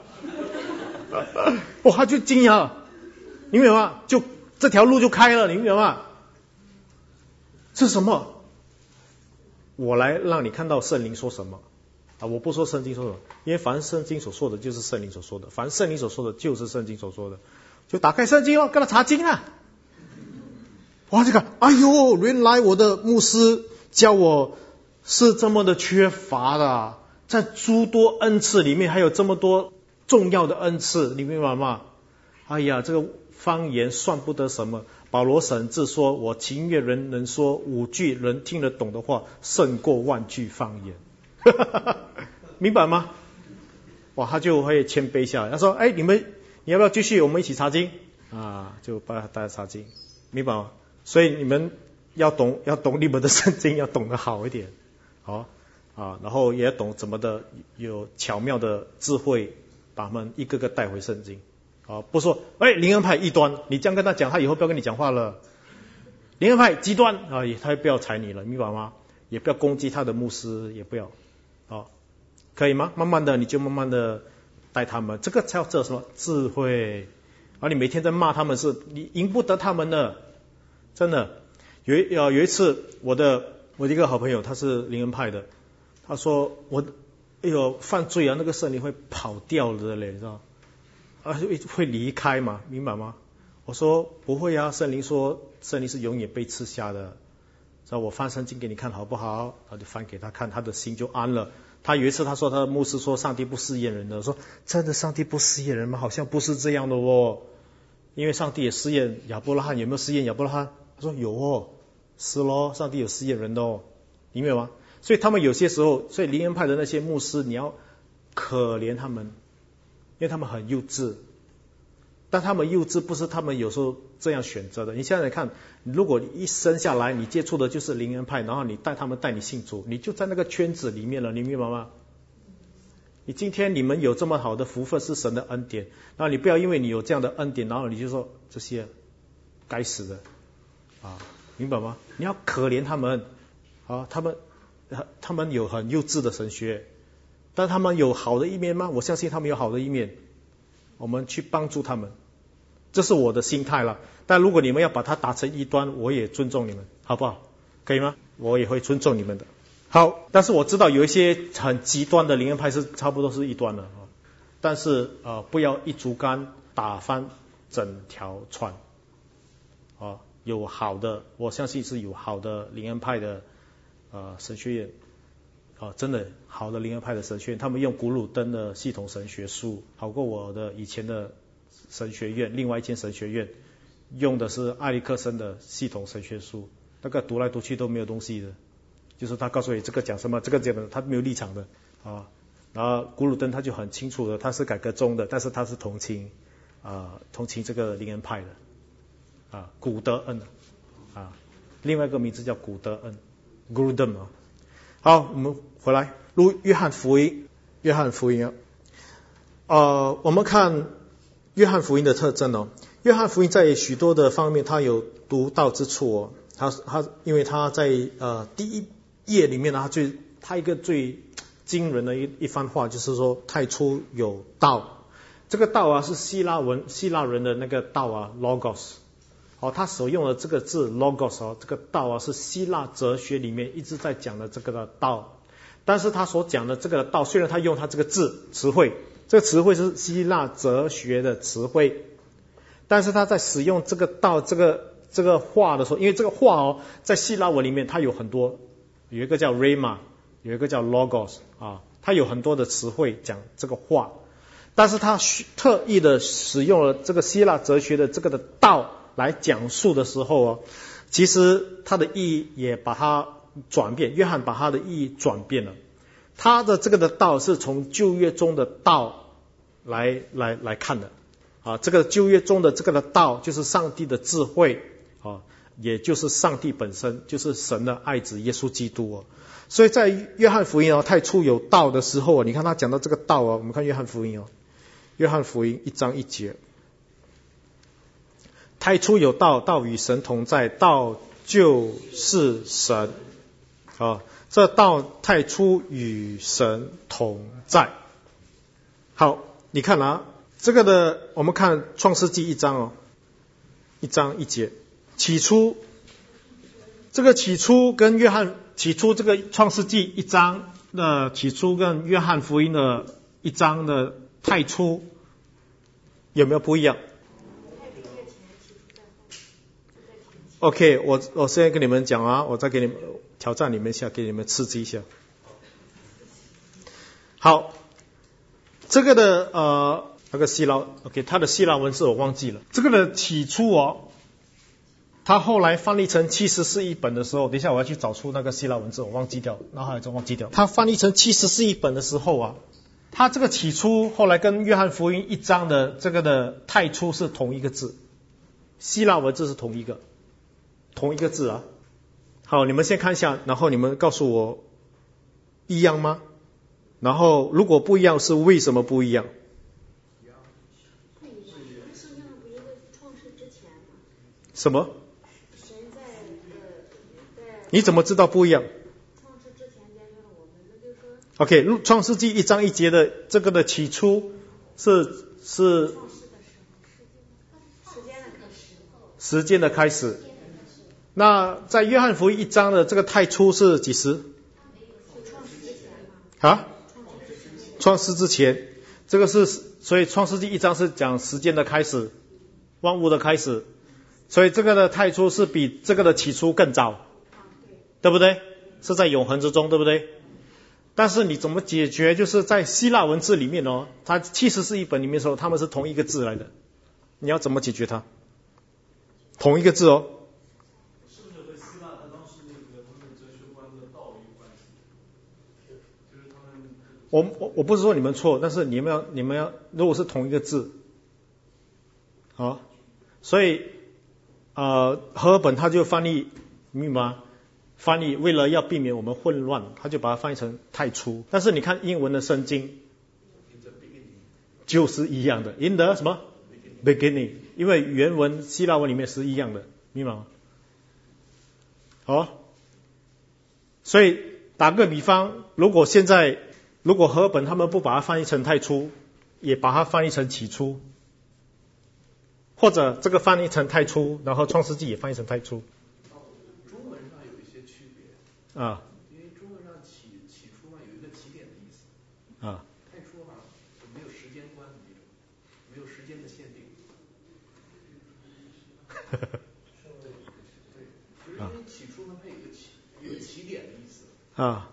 他就惊讶了，你明白吗？就这条路就开了，你明白吗？是什么？我来让你看到圣灵说什么啊！我不说圣经说什么，因为凡圣经所说的就是圣灵所说的，凡圣灵所说的就是圣经所说的。就打开圣经哦，跟他查经啊。哇，这个，哎呦，原来我的牧师教我是这么的缺乏的，在诸多恩赐里面还有这么多重要的恩赐，你明白吗？哎呀，这个方言算不得什么。保罗审字说，我情愿人能说五句人听得懂的话，胜过万句方言。明白吗？哇，他就会谦卑下来，他说，哎，你们你要不要继续我们一起查经啊？就帮大家查经，明白吗？所以你们要懂，要懂你们的圣经，要懂得好一点，好啊，然后也懂怎么的有巧妙的智慧，把他们一个个带回圣经。啊，不说，哎，灵恩派异端，你这样跟他讲，他以后不要跟你讲话了。灵恩派极端啊，他也不要睬你了，明白吗？也不要攻击他的牧师，也不要，好，可以吗？慢慢的，你就慢慢的带他们，这个才叫什么智慧。而你每天在骂他们是，你赢不得他们的。真的，有一有一次，我的我的一个好朋友，他是灵恩派的，他说我，哎呦，犯罪啊，那个圣灵会跑掉的嘞，你知道？啊，会离开嘛，明白吗？我说不会啊，圣灵说圣灵是永远被赐下的，说我翻圣经给你看好不好？他就翻给他看，他的心就安了。他有一次他说他的牧师说上帝不试验人的，我说真的上帝不试验人吗？好像不是这样的哦，因为上帝也试验亚伯拉罕，有没有试验亚伯拉罕？他说有哦，是咯，上帝有试验人的哦，你明白吗？所以他们有些时候，所以灵恩派的那些牧师，你要可怜他们，因为他们很幼稚。但他们幼稚不是他们有时候这样选择的。你现在看，如果你一生下来你接触的就是灵恩派，然后你带他们带你信主，你就在那个圈子里面了，你明白吗？你今天你们有这么好的福分是神的恩典，然后你不要因为你有这样的恩典，然后你就说这些该死的啊，明白吗？你要可怜他们啊，他们他们有很幼稚的神学，但他们有好的一面吗？我相信他们有好的一面，我们去帮助他们，这是我的心态了。但如果你们要把它打成异端，我也尊重你们，好不好？可以吗？我也会尊重你们的。好，但是我知道有一些很极端的灵恩派是差不多是异端的，但是呃不要一竹竿打翻整条船啊。有好的，我相信是有好的灵恩派的呃神学院啊，真的好的灵恩派的神学院，他们用古鲁登的系统神学书，好过我的以前的神学院，另外一间神学院用的是艾利克森的系统神学书， 那个读来读去都没有东西的，就是他告诉你这个讲什么，这个讲的，他没有立场的啊。然后古鲁登他就很清楚的，他是改革宗的，但是他是同情啊同情这个灵恩派的啊，古德恩啊，另外一个名字叫古德恩 ，Gurdon 啊。好，我们回来录约翰福音，约翰福音啊，呃，我们看约翰福音的特征哦。约翰福音在许多的方面，他有独到之处哦。他他因为他在呃第一页里面呢，他最他一个最惊人的一一番话，就是说太初有道。这个道啊是希腊文希腊人的那个道啊 logos。哦，他所用的这个字 logos 哦，这个道啊是希腊哲学里面一直在讲的这个的道。但是他所讲的这个道，虽然他用他这个字词汇，这个词汇是希腊哲学的词汇，但是他在使用这个道这个这个话的时候，因为这个话哦，在希腊文里面它有很多，有一个叫 rhema， 有一个叫 logos 啊，它有很多的词汇讲这个话，但是他特意的使用了这个希腊哲学的这个的道来讲述的时候哦，其实它的意义也把它转变，约翰把它的意义转变了。他的这个的道是从旧约中的道来来来看的啊，这个旧约中的这个的道就是上帝的智慧啊，也就是上帝本身，就是神的爱子耶稣基督哦。所以在约翰福音哦，太初有道的时候，你看他讲到这个道哦，我们看约翰福音哦，约翰福音一章一节，太初有道，道与神同在，道就是神啊。这道太初与神同在。好，你看啊，这个的我们看创世纪一章哦，一章一节，起初，这个起初跟约翰起初这个创世纪一章的起初跟约翰福音的一章的太初有没有不一样 ？OK， 我我现在跟你们讲啊，我再给你们挑战你们一下，给你们刺激一下。好，这个的呃那个希腊 ，OK， 它的希腊文字我忘记了。这个的起初哦，它后来翻译成七十四译本的时候，等一下我要去找出那个希腊文字，我忘记掉，脑海中忘记掉。它翻译成七十四译本的时候啊，它这个起初后来跟约翰福音一章的这个的太初是同一个字，希腊文字是同一个，同一个字啊。好，你们先看一下，然后你们告诉我一样吗？然后如果不一样，是为什么不一样？什么？你怎么知道不一样 ？OK， 创世纪一章一节的这个的起初是是时间的开始。那在约翰福音一章的这个太初是几时？啊？创世之前，这个是所以创世纪一章是讲时间的开始，万物的开始，所以这个的太初是比这个的起初更早，对不对？是在永恒之中，对不对？但是你怎么解决？就是在希腊文字里面哦，它七十四译本里面说他们是同一个字来的，你要怎么解决它？同一个字哦。我我我不是说你们错，但是你们要你们要，如果是同一个字，好，所以呃，和合本他就翻译，明白吗？翻译为了要避免我们混乱，他就把它翻译成太初。但是你看英文的圣经，就是一样的 ，in the 什么 beginning， 因为原文希腊文里面是一样的，明白吗？好，所以打个比方，如果现在如果和合本他们不把它翻译成太初，也把它翻译成起初，或者这个翻译成太初，然后创世纪也翻译成太初。 中文上有一些区别啊， 因为中文上起起初嘛有一个起点的意思啊， 太初好像没有时间观的那种，没有时间的限定。对对，就是因为起初呢它有一个起有一个起点的意思啊。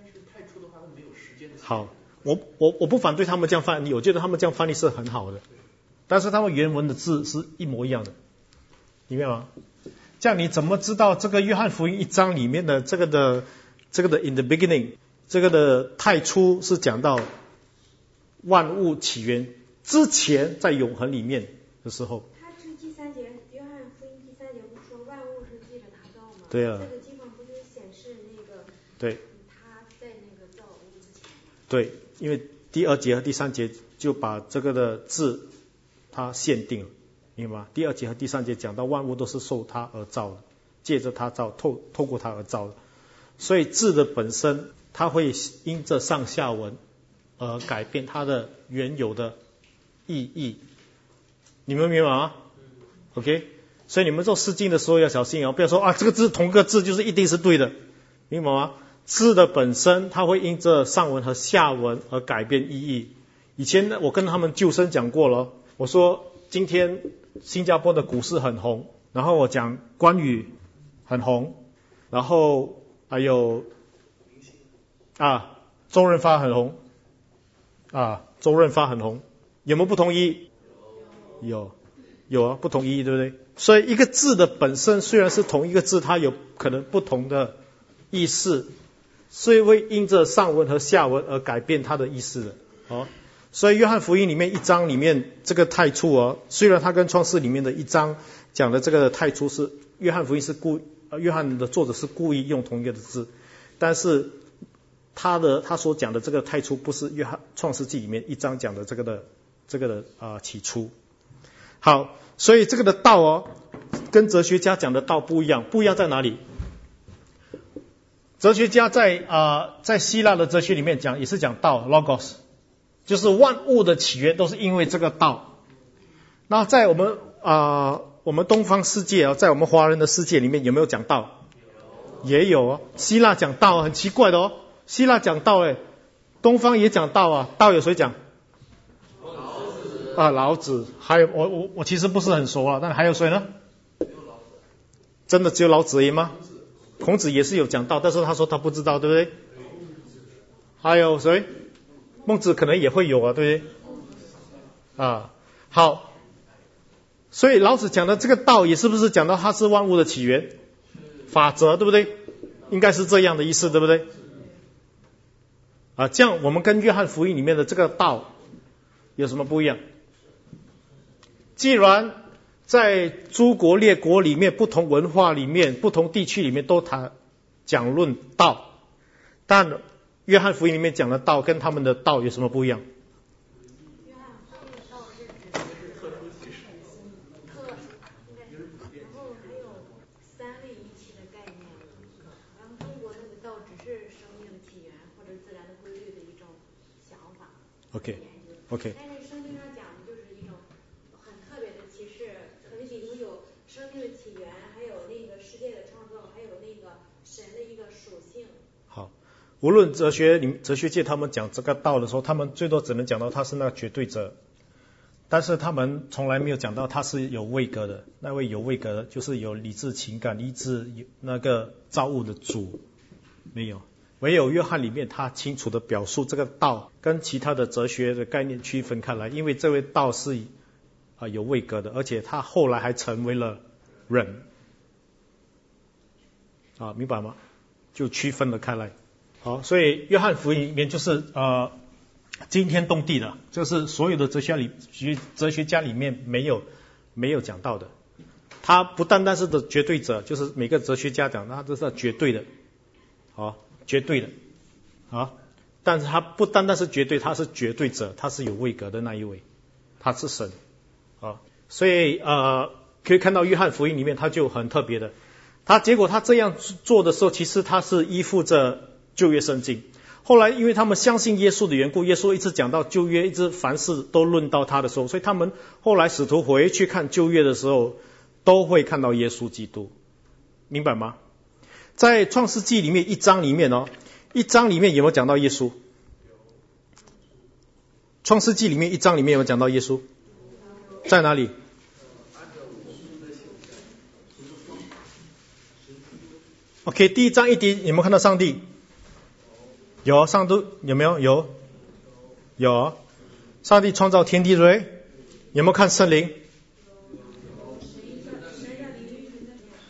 好，我我我不反对他们这样翻译，我觉得他们这样翻译是很好的，但是他们原文的字是一模一样的，明白吗？ 这样你怎么知道这个约翰福音一章里面的这个的这个的 in the beginning 这个的太初是讲到万物起源之前在永恒里面的时候？ 他是第三节，约翰福音第三节不是说万物是记着他造吗？ 对啊。 这个地方不就显示那个对他在那个造物之前吗？ 对，因为第二节和第三节就把这个的字它限定了，明白吗？第二节和第三节讲到万物都是受他而造的，借着他造，透透过他而造的，所以字的本身它会因着上下文而改变它的原有的意义，你们明白吗 ？OK， 所以你们做诗经的时候要小心哦，不要说啊这个字同个字就是一定是对的，明白吗？字的本身它会因着上文和下文而改变意义。以前我跟他们旧生讲过了，我说今天新加坡的股市很红，然后我讲关羽很红，然后还有啊周润发很红啊周润发很红，有没有不同意义？有有啊，不同意义，对不对？所以一个字的本身虽然是同一个字，它有可能不同的意思，所以会因着上文和下文而改变它的意思的。哦，所以约翰福音里面一章里面这个太初哦，虽然它跟创世里面的一章讲的这个太初是约翰福音是故呃约翰的作者是故意用同一个的字，但是他的他所讲的这个太初不是约翰创世纪里面一章讲的这个的这个的啊、呃、起初。好，所以这个的道哦，跟哲学家讲的道不一样，不一样在哪里？哲学家在啊、呃、在希腊的哲学里面讲也是讲道 logos， 就是万物的起源都是因为这个道。那在我们啊、呃、我们东方世界啊，在我们华人的世界里面有没有讲道？也有哦，希腊讲道很奇怪的哦，希腊讲道哎，东方也讲道啊，道有谁讲？啊，老子，还有我我我其实不是很熟啊，但还有谁呢？真的只有老子而已吗？孔子也是有讲道，但是他说他不知道，对不对？还有谁？孟子可能也会有啊，对不对？啊，好，所以老子讲的这个道也是不是讲到它是万物的起源法则，对不对？应该是这样的意思，对不对？啊，这样我们跟约翰福音里面的这个道有什么不一样？既然在诸国列国里面，不同文化里面，不同地区里面都谈讲论道，但约翰福音里面讲的道跟他们的道有什么不一样？ 约翰福音的道是指特，然后还有三位一体的概念，然后中国那个道只是生命的起源或者自然的规律的一种想法。 OK OK。 但是圣经上讲的就是一种很特别的启示，可能里头有生命的起源，还有那个世界的创造，还有那个神的一个属性。 好，无论哲学哲学界他们讲这个道的时候，他们最多只能讲到他是那绝对者，但是他们从来没有讲到他是有位格的。那位有位格的，就是有理智、情感、意志那个造物的主，没有。唯有约翰里面他清楚的表述这个道跟其他的哲学的概念区分开来，因为这位道是啊、呃、有位格的，而且他后来还成为了人啊，明白吗？就区分了开来。好，所以约翰福音里面就是呃惊天动地的，这是所有的哲学里哲学家里面没有没有讲到的。他不单单是的绝对者，就是每个哲学家讲他这是绝对的，好。绝对的啊，但是他不单单是绝对，他是绝对者，他是有位格的那一位，他是神啊，所以呃可以看到约翰福音里面他就很特别的，他结果他这样做的时候，其实他是依附着旧约圣经。后来因为他们相信耶稣的缘故，耶稣一直讲到旧约，一直凡事都论到他的时候，所以他们后来使徒回去看旧约的时候，都会看到耶稣基督，明白吗？在创世纪里面一章里面哦，一章里面有没有讲到耶稣？创世纪里面一章里面有没有讲到耶稣？在哪里？OK， 第一章一第有没有看到上帝？有，上帝有没有？有，有。上帝创造天地，对不对？有没有看圣灵？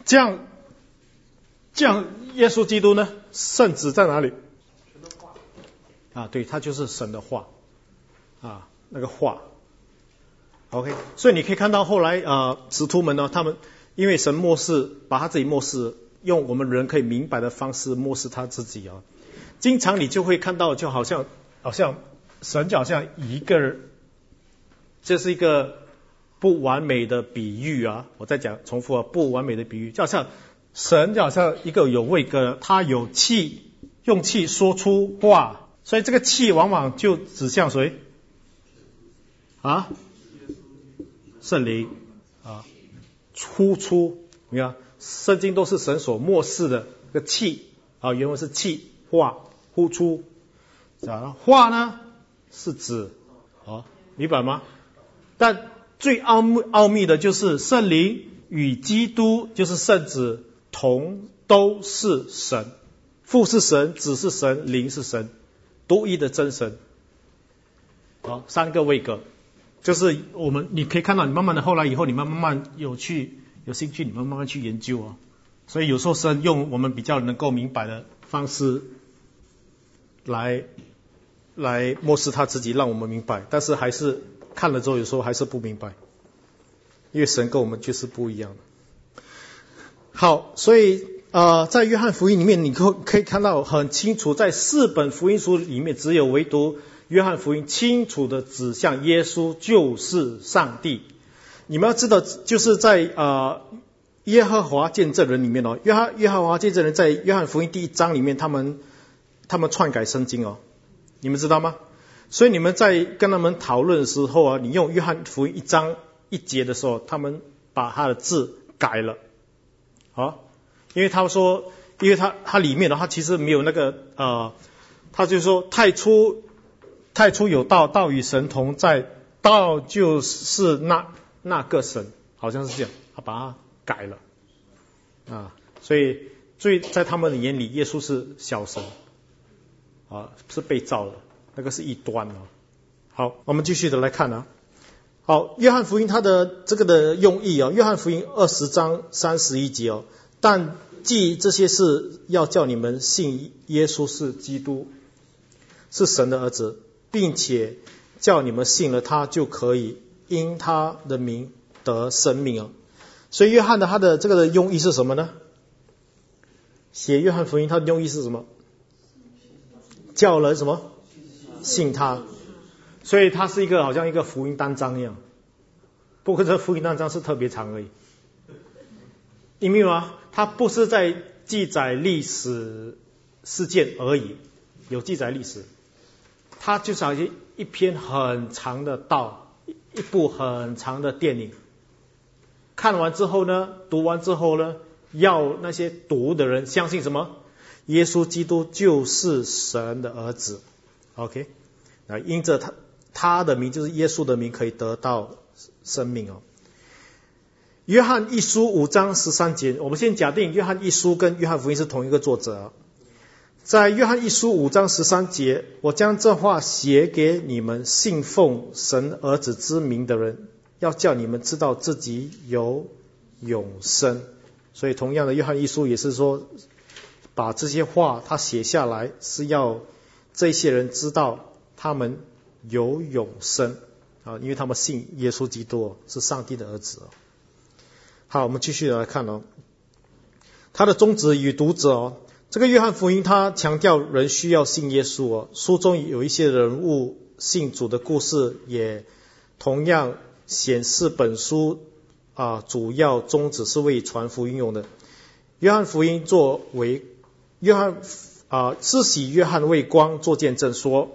这样这样耶稣基督呢，圣子在哪里？啊，对，他就是神的话啊，那个话。OK， 所以你可以看到后来啊，使徒们呢，他们因为神漠视，把他自己漠视，用我们人可以明白的方式漠视他自己啊。经常你就会看到，就好像好像神就好像一个人，这是一个不完美的比喻啊。我再讲重复啊，不完美的比喻，就好像神就好像一个有位格，他有气，用气说出话。所以这个气往往就指向谁啊？圣灵啊，呼出。你看，圣经都是神所漠视的这个气啊，原文是气话呼出。啊，话呢是指啊，明白吗？但最奥秘奥秘的就是圣灵与基督，就是圣子同都是神，父是神，子是神，灵是神。独一的真神，好，三个位格，就是我们你可以看到，你慢慢的后来以后，你慢慢慢有去有兴趣，你们慢慢去研究啊。所以有时候神用我们比较能够明白的方式来来漠视他自己，让我们明白，但是还是看了之后，有时候还是不明白，因为神跟我们就是不一样的。好，所以。呃，在约翰福音里面，你可可以看到很清楚，在四本福音书里面，只有唯独约翰福音清楚的指向耶稣就是上帝。你们要知道，就是在呃耶和华见证人里面哦，约翰约翰华见证人在约翰福音第一章里面，他们他们篡改圣经哦，你们知道吗？所以你们在跟他们讨论的时候啊，你用约翰福音一章一节的时候，他们把他的字改了，好。因为他说，因为他他里面的话其实没有那个呃，他就说太初太初有道，道与神同在，道就是那那个神，好像是这样，他把它改了啊，所以最在他们的眼里，耶稣是小神啊，是被造的，那个是异端啊。好，我们继续的来看啊。好，约翰福音它的这个的用意啊，约翰福音二十章三十一节哦。但记这些事，要叫你们信耶稣是基督，是神的儿子，并且叫你们信了他，就可以因他的名得生命啊。所以约翰的他的这个的用意是什么呢？写约翰福音他的用意是什么？叫人什么？信他。所以它是一个好像一个福音单章一样，不过这福音单章是特别长而已。你明白吗？它不是在记载历史事件而已，有记载历史，它就是好像一篇很长的道，一部很长的电影。看完之后呢，读完之后呢，要那些读的人相信什么？耶稣基督就是神的儿子。OK， 那因着他他的名，就是耶稣的名，可以得到生命哦。约翰一书五章十三节，我们先假定约翰一书跟约翰福音是同一个作者。在约翰一书五章十三节，我将这话写给你们信奉神儿子之名的人，要叫你们知道自己有永生。所以同样的，约翰一书也是说，把这些话他写下来，是要这些人知道他们有永生啊，因为他们信耶稣基督是上帝的儿子。好，我们继续来看哦。他的宗旨与读者哦，这个约翰福音他强调人需要信耶稣哦。书中有一些人物信主的故事，也同样显示本书啊主要宗旨是为传福音用的。约翰福音作为约翰啊施洗约翰为光做见证说，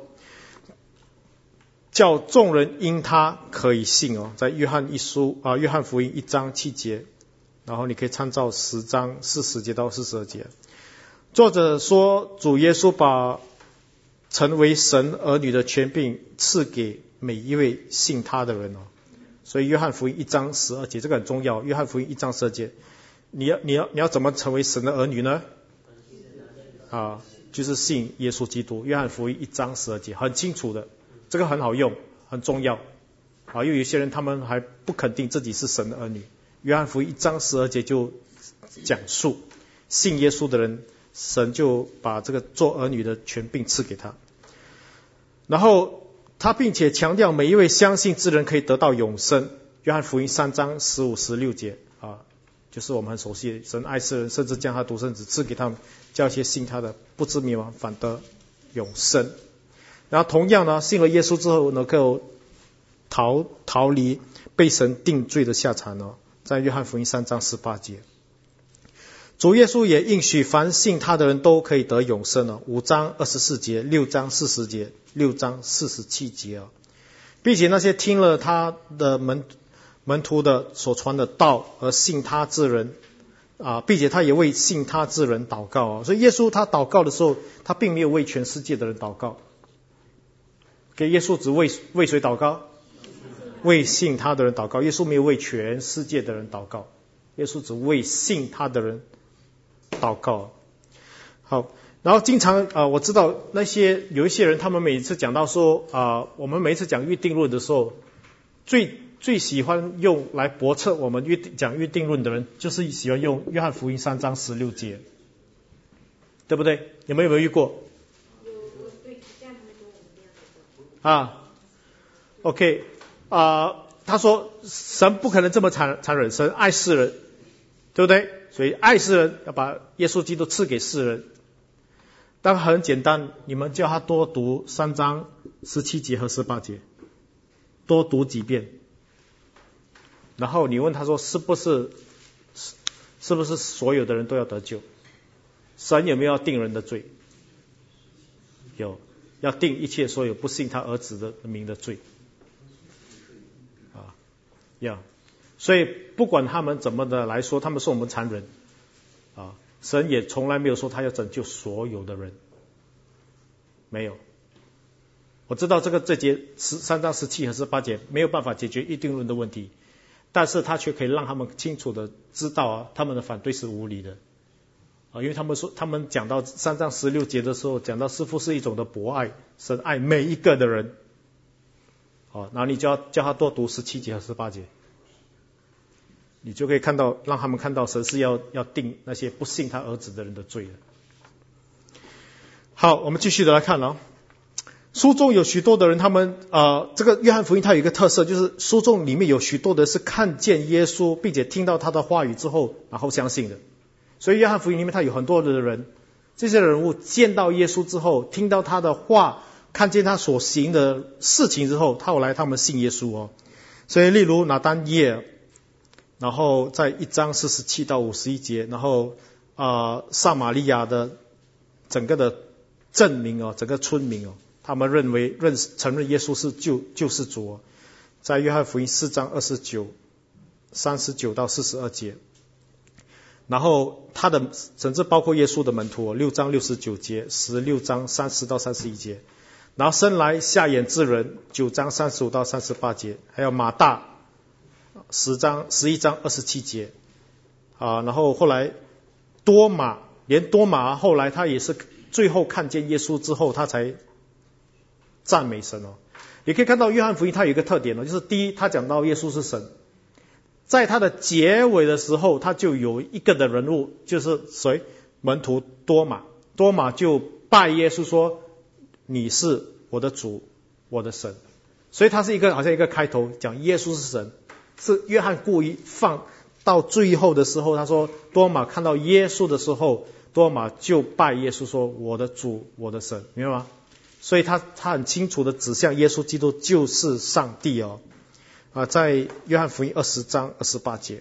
叫众人因他可以信哦，在约翰一书啊，约翰福音一章七节，然后你可以参照十章四十节到四十二节。作者说，主耶稣把成为神儿女的权柄赐给每一位信他的人哦。所以约翰福音一章十二节，这个很重要。约翰福音一章十二节，你要你要你要怎么成为神的儿女呢？啊，就是信耶稣基督。约翰福音一章十二节，很清楚的。这个很好用，很重要啊！因为有些人他们还不肯定自己是神的儿女。约翰福音一章十二节就讲述。信耶稣的人，神就把这个做儿女的权柄赐给他。然后他并且强调每一位相信之人可以得到永生。约翰福音三章十五十六节啊，就是我们很熟悉的，神爱世人，甚至将他独生子赐给他们，叫一些信他的不至灭亡，反得永生。然后同样呢，信了耶稣之后能够逃逃离被神定罪的下场呢，在约翰福音三章十八节。主耶稣也应许凡信他的人都可以得永生了，五章二十四节，六章四十节，六章四十七节啊，并且那些听了他的门门徒的所传的道而信他之人啊，并且他也为信他之人祷告啊。所以耶稣他祷告的时候，他并没有为全世界的人祷告。给耶稣只为为谁祷告？为信他的人祷告。耶稣没有为全世界的人祷告，耶稣只为信他的人祷告。好，然后经常啊、呃，我知道那些有一些人，他们每次讲到说啊、呃，我们每一次讲预定论的时候，最最喜欢用来驳斥我们预讲预定论的人，就是喜欢用约翰福音三章十六节，对不对？你们有没有遇过？ 有，我对这样他们跟我们这样啊的。 ，OK 啊、呃，他说神不可能这么残残忍，神爱世人，对不对？所以爱世人要把耶稣基督赐给世人。但很简单，你们叫他多读三章十七节和十八节，多读几遍。然后你问他说，是不是是不是所有的人都要得救？神有没有要定人的罪？有，要定一切所有不信他儿子的名的罪。啊，要。所以不管他们怎么的来说，他们说我们残忍啊，神也从来没有说他要拯救所有的人，没有。我知道这个这节三章十七和十八节没有办法解决预定论的问题，但是他却可以让他们清楚的知道啊，他们的反对是无理的啊，因为他们说他们讲到三章十六节的时候，讲到似乎是一种的博爱，神爱每一个的人。好，然后你就要叫他多读十七节和十八节。你就可以看到，让他们看到神是要要定那些不信他儿子的人的罪的。好，我们继续的来看了、哦。书中有许多的人，他们啊、呃，这个约翰福音它有一个特色，就是书中里面有许多的是看见耶稣，并且听到他的话语之后，然后相信的。所以约翰福音里面它有很多的人，这些人物见到耶稣之后，听到他的话，看见他所行的事情之后，他后来他们信耶稣哦。所以例如拿单耶尔。然后在一章四十七到五十一节，然后啊、呃，撒玛利亚的整个的镇民哦，整个村民哦，他们认为认承认耶稣是救救世主哦，在约翰福音四章二十九、三十九到四十二节，然后他的甚至包括耶稣的门徒哦，六章六十九节、十六章三十到三十一节，然后生来瞎眼之人，九章三十五到三十八节，还有马大。十章十一章二十七节啊，然后后来多马，连多马后来他也是最后看见耶稣之后，他才赞美神哦。也可以看到约翰福音它有一个特点哦，就是第一，他讲到耶稣是神，在他的结尾的时候，他就有一个的人物，就是谁？门徒多马，多马就拜耶稣说：“你是我的主，我的神。”所以他是一个好像一个开头，讲耶稣是神。是约翰故意放到最后的时候，他说多马看到耶稣的时候，多马就拜耶稣说：“我的主，我的神。”明白吗？所以他他很清楚的指向耶稣基督就是上帝哦。啊，在约翰福音二十章二十八节。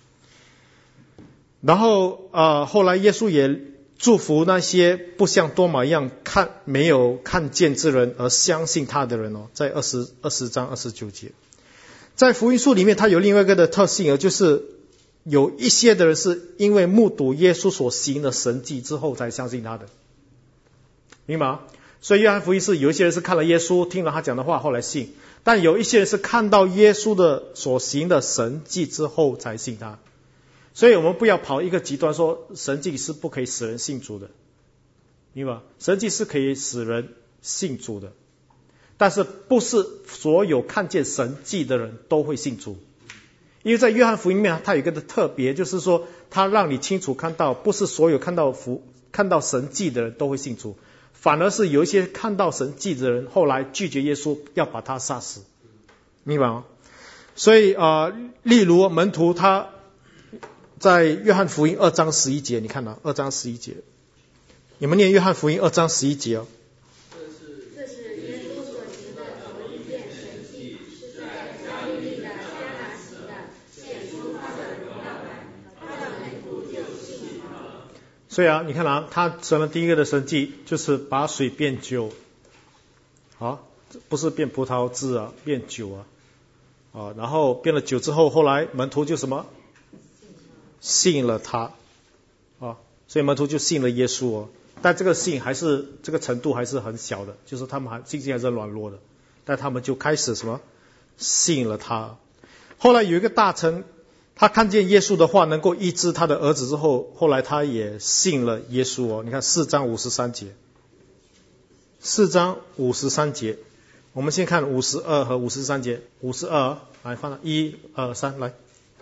然后啊，后来耶稣也祝福那些不像多马一样看没有看见之人而相信他的人哦，在二十二十章二十九节。在福音书里面，它有另外一个的特性，就是有一些的人是因为目睹耶稣所行的神迹之后才相信他的，明白吗？所以约翰福音是有一些人是看了耶稣，听了他讲的话后来信，但有一些人是看到耶稣的所行的神迹之后才信他。所以我们不要跑一个极端，说神迹是不可以使人信主的，明白吗？神迹是可以使人信主的。但是不是所有看见神迹的人都会信主， 因为在约翰福音里面，它有一个的特别，就是说它让你清楚看到，不是所有看到福看到神迹的人都会信主，反而是有一些看到神迹的人，后来拒绝耶稣，要把他杀死，明白吗？所以啊、呃，例如门徒他在约翰福音二章十一节，你看到二章十一节，你们念约翰福音二章十一节哦。 这是耶稣所行的头一件神迹，是在加利利的迦拿行的，显出他的荣耀来，他的门徒就信了。 所以啊，你看啊，他成了第一个的神迹，就是把水变酒，啊，不是变葡萄汁啊，变酒啊，啊，然后变了酒之后，后来门徒就什么？信了他，啊，所以门徒就信了耶稣哦。但这个信还是这个程度还是很小的，就是他们还信心还是软弱的，但他们就开始什么信了他。后来有一个大臣，他看见耶稣的话能够医治他的儿子之后，后来他也信了耶稣哦。你看四章五十三节，四章五十三节，我们先看五十二和五十三节。五十二来放到一二三来。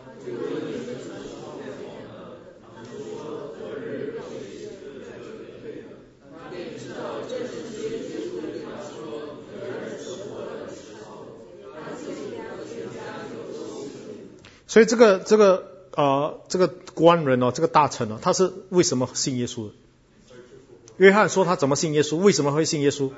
所以这个这个呃这个官人哦，这个大臣哦，他是为什么信耶稣的？约翰说他怎么信耶稣？为什么会信耶稣？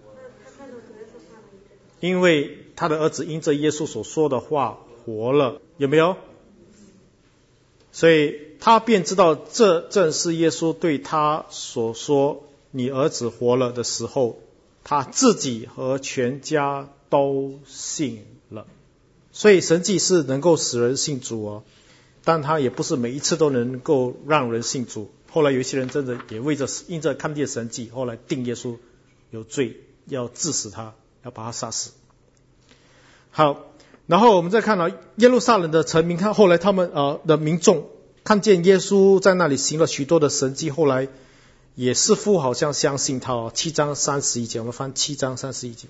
因为他的儿子因着耶稣所说的话活了，有没有？所以他便知道这正是耶稣对他所说你儿子活了的时候，他自己和全家都信了。所以神迹是能够使人信主哦，但他也不是每一次都能够让人信主。后来有一些人真的也为着因着看见神迹，后来定耶稣有罪，要治死他，要把他杀死。好，然后我们再看到耶路撒冷的臣民，看后来他们呃的民众看见耶稣在那里行了许多的神迹，后来也似乎好像相信他哦。七章三十一节，我们翻七章三十一节。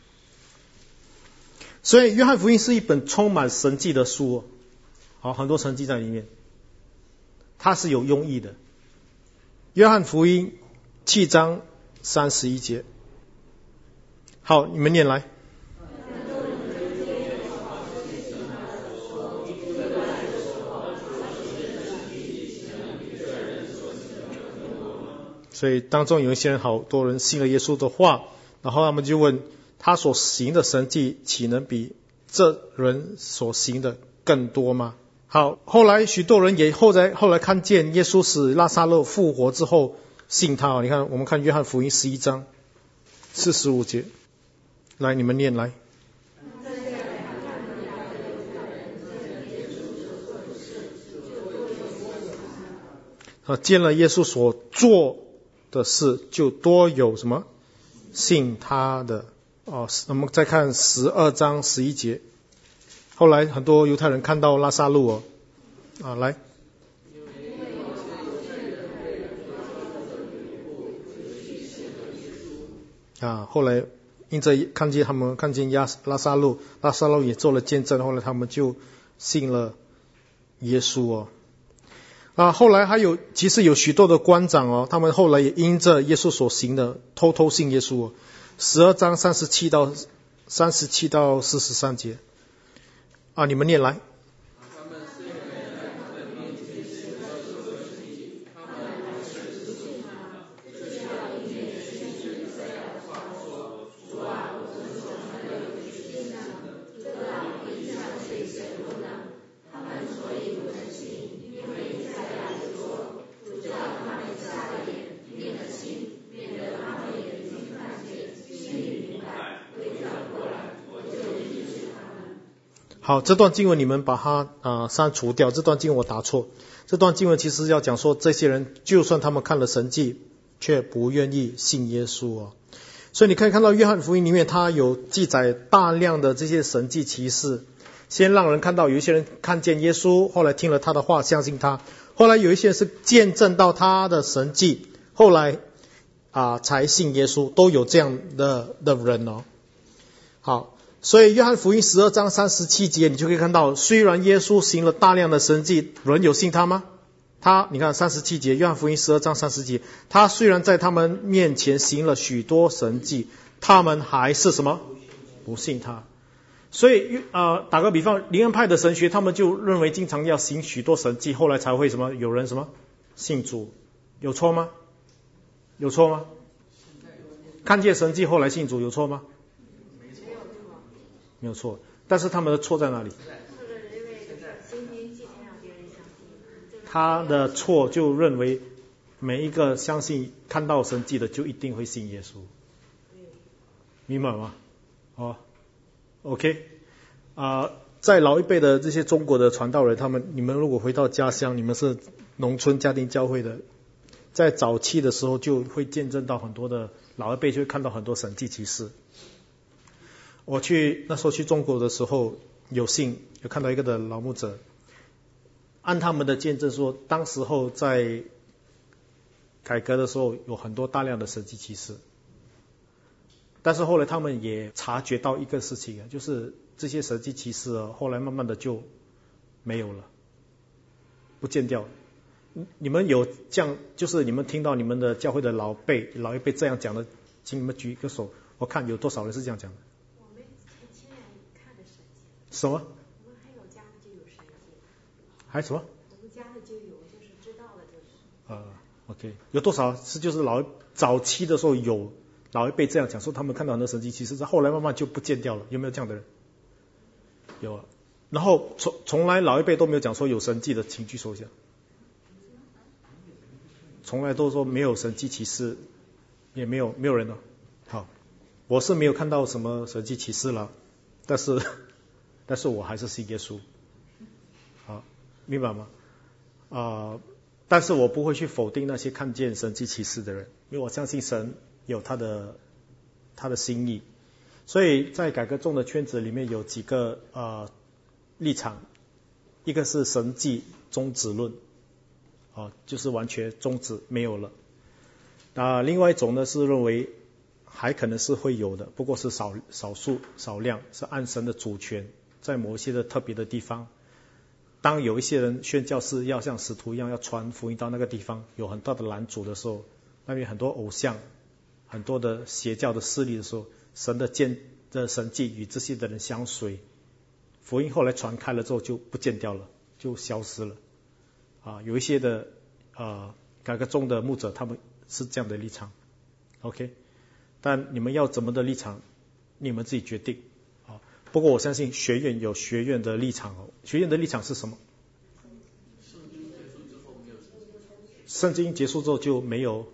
所以约翰福音是一本充满神迹的书哦，好，很多神迹在里面，它是有用意的。约翰福音七章三十一节，好，你们念来。所以当中有一些人，好多人信了耶稣的话，然后他们就问，他所行的神迹岂能比这人所行的更多吗？好，后来许多人也后来后来看见耶稣使拉撒路复活之后信他。你看，我们看约翰福音十一章四十五节，来，你们念来。啊，见了耶稣所做的事，就多有什么信他的。哦，我们再看十二章十一节。后来很多犹太人看到拉撒路哦，啊，来，啊，后来因着看见他们看见亚拉撒路，拉撒路也做了见证，后来他们就信了耶稣哦。啊，后来还有其实有许多的官长哦，他们后来也因着耶稣所行的，偷偷信耶稣哦。十二章三十七到三十七到四十三节。啊，你们念来。好，这段经文你们把它啊、呃、删除掉。这段经文我打错。这段经文其实要讲说，这些人就算他们看了神迹，却不愿意信耶稣哦。所以你可以看到约翰福音里面，它有记载大量的这些神迹奇事，先让人看到有一些人看见耶稣，后来听了他的话，相信他。后来有一些人是见证到他的神迹，后来啊、呃、才信耶稣，都有这样的的人哦。好。 所以约翰福音十二章三十七节，你就可以看到，虽然耶稣行了大量的神迹，人有信他吗？他，你看三十七节，约翰福音十二章三十节，他虽然在他们面前行了许多神迹，他们还是什么？不信他。所以呃，打个比方，灵恩派的神学，他们就认为经常要行许多神迹，后来才会什么？有人什么信主，有错吗？有错吗？看见神迹后来信主，有错吗？没有错，但是他们的错在哪里？他的错就认为每一个相信看到神迹的就一定会信耶稣，明白吗？哦 ，OK， 啊、呃，在老一辈的这些中国的传道人，他们你们如果回到家乡，你们是农村家庭教会的，在早期的时候就会见证到很多的老一辈就会看到很多神迹奇事。我去那时候去中国的时候，有幸有看到一个的老牧者，按他们的见证说，当时候在改革的时候有很多大量的神迹奇事，但是后来他们也察觉到一个事情，就是这些神迹奇事啊，后来慢慢的就没有了，不见掉了。你们有这样，就是你们听到你们的教会的老辈老一辈这样讲的，请你们举一个手，我看有多少人是这样讲的。什么？ 我们还有家的就有神迹。 还什么？ 我们家的就有，就是知道的就是。 啊 ，OK， 有多少是就是老早期的时候有老一辈这样讲说他们看到很多神迹，其实后来慢慢就不见掉了，有没有这样的人？有啊。然后从从来老一辈都没有讲说有神迹的，请举手一下。从来都说没有神迹奇事，也没有没有人了。好，我是没有看到什么神迹奇事了，但是。但是我还是信耶稣，好，明白吗？啊、呃，但是我不会去否定那些看见神迹奇事的人，因为我相信神有他的他的心意。所以在改革中的圈子里面有几个呃立场，一个是神迹终止论，啊、呃，就是完全终止没有了。那、呃、另外一种呢是认为还可能是会有的，不过是少少数少量，是按神的主权。在某一些的特别的地方，当有一些人宣教是要像使徒一样要传福音到那个地方，有很大的拦阻的时候，那边很多偶像、很多的邪教的势力的时候，神的见的神迹与这些的人相随，福音后来传开了之后就不见掉了，就消失了。啊，有一些的呃改革中的牧者他们是这样的立场 ，OK， 但你们要怎么的立场，你们自己决定。不过我相信学院有学院的立场哦。学院的立场是什么？圣经结束之后就没有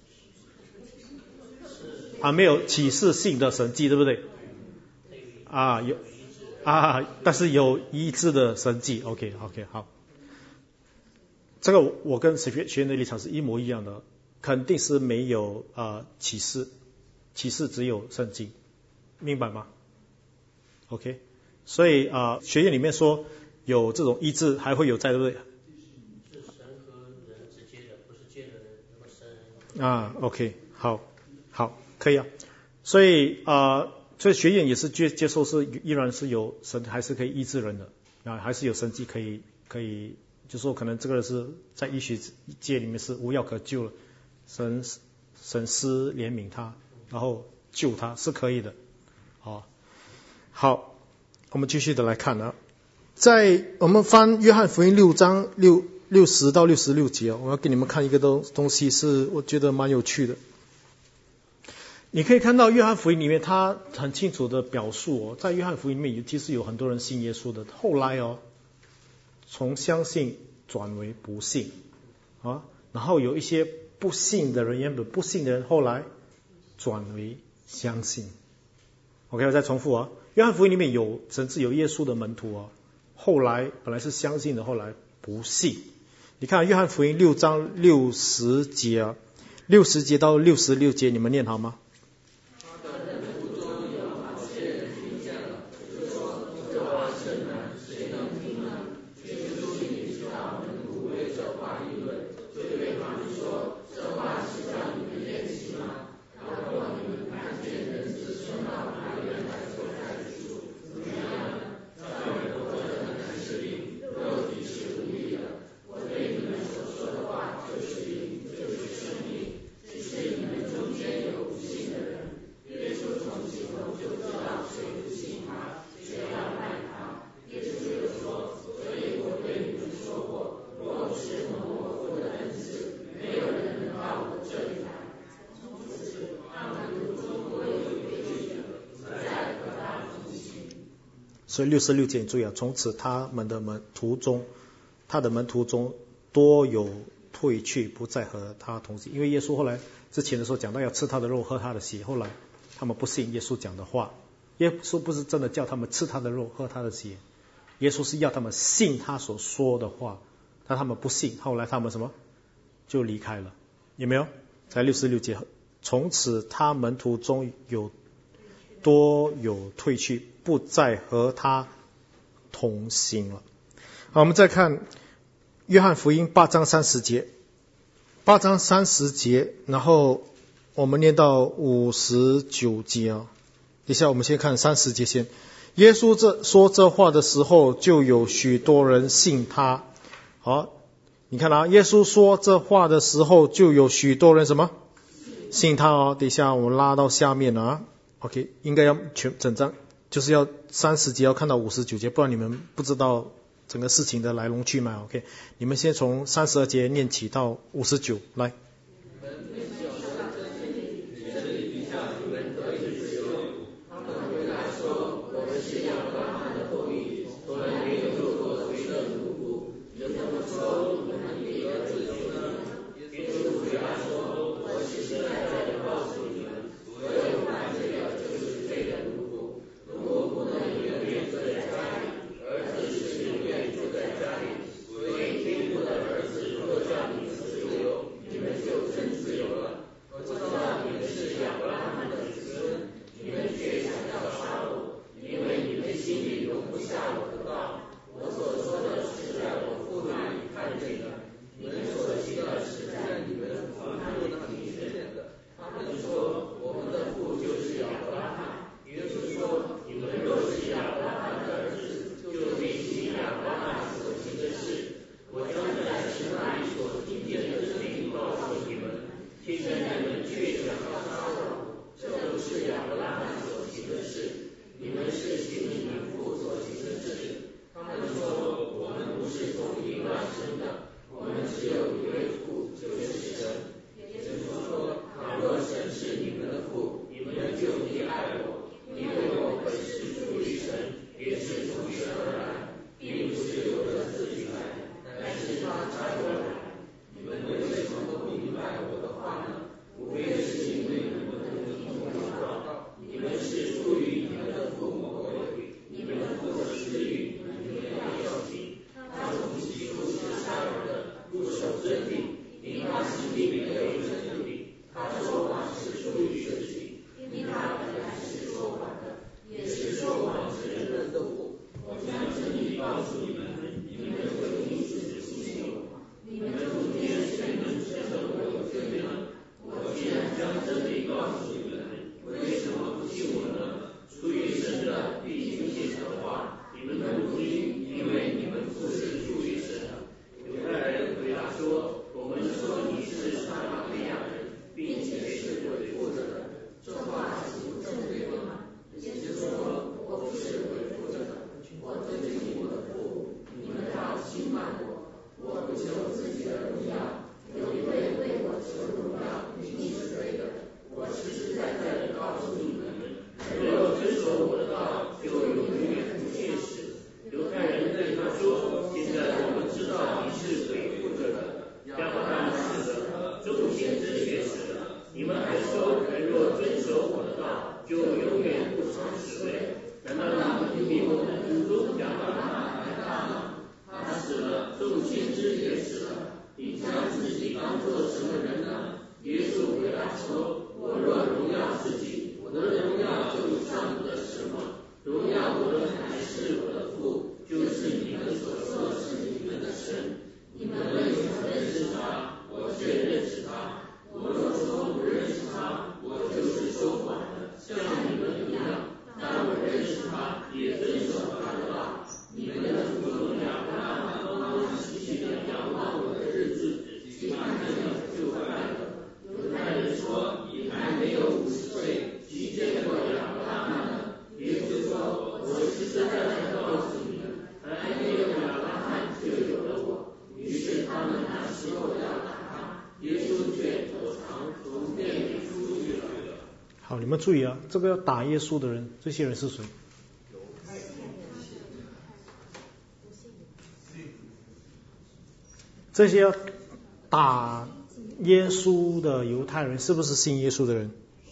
啊，没有启示性的神迹，对不对？啊，有啊，但是有医治的神迹。OK OK 好，这个我跟学学院的立场是一模一样的，肯定是没有啊启示，启示只有圣经，明白吗？OK， 所以啊、呃，学院里面说有这种医治，还会有在，对不对？ 是神和人之间的，不是借着人那么深。 啊 ，OK， 好，好，可以啊。所以啊、呃，所以学院也是接接受是依然是有神，还是可以医治人的啊，还是有神迹可以可以，就说可能这个人是在医学界里面是无药可救了，神神施怜悯他，然后救他是可以的，好。好，我们继续的来看啊，在我们翻约翰福音六章六六十到六十六节哦，我要给你们看一个东东西，是我觉得蛮有趣的。你可以看到约翰福音里面，他很清楚的表述哦，在约翰福音里面，其实有很多人信耶稣的，后来哦，从相信转为不信啊，然后有一些不信的人，原本不信的人，后来转为相信。OK， 我再重复啊。约翰福音里面有甚至有耶稣的门徒啊，后来本来是相信的，后来不信。你看约翰福音六章六十节啊，六十节到六十六节，你们念好吗？ 所以六十六节你注意啊，从此他们的门徒中，他的门徒中多有退去，不再和他同行。因为耶稣后来之前的时候讲到要吃他的肉，喝他的血，后来他们不信耶稣讲的话。耶稣不是真的叫他们吃他的肉，喝他的血，耶稣是要他们信他所说的话，但他们不信，后来他们什么就离开了，有没有？在六十六节，从此他门徒中有多有退去，不再和他同行了。好，我们再看约翰福音八章三十节，八章三十节，然后我们念到五十九节啊。等一下我们先看三十节先。耶稣这说这话的时候，就有许多人信他。好，你看啊，耶稣说这话的时候，就有许多人什么信他哦。等一下我们拉到下面啊 ，OK， 应该要全整章，就是要三十节要看到五十九节，不然你们不知道整个事情的来龙去脉。OK， 你们先从三十二节念起到五十九，来。好，你们注意啊，这个要打耶稣的人，这些人是谁？ 这些要打耶稣的犹太人是不是信耶稣的人？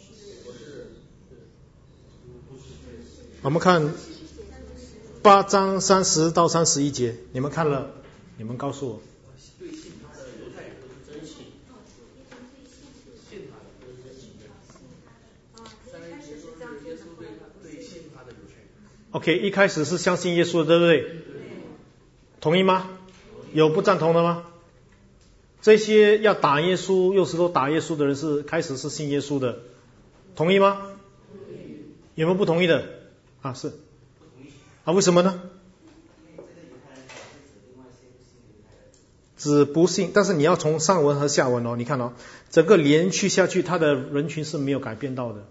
我们看八章三十到三十一节，你们看了，你们告诉我。 对信他的犹太人都是真信，信他的都是真信的。 三一节说是耶稣对对信他的犹太人。 OK， 一开始是相信耶稣的，对不对？同意吗？有不赞同的吗？这些要打耶稣、用石头打耶稣的人是开始是信耶稣的，同意吗？有没有不同意的？啊，是。啊，为什么呢？指不信，但是你要从上文和下文哦，你看哦，整个连续下去，他的人群是没有改变到的。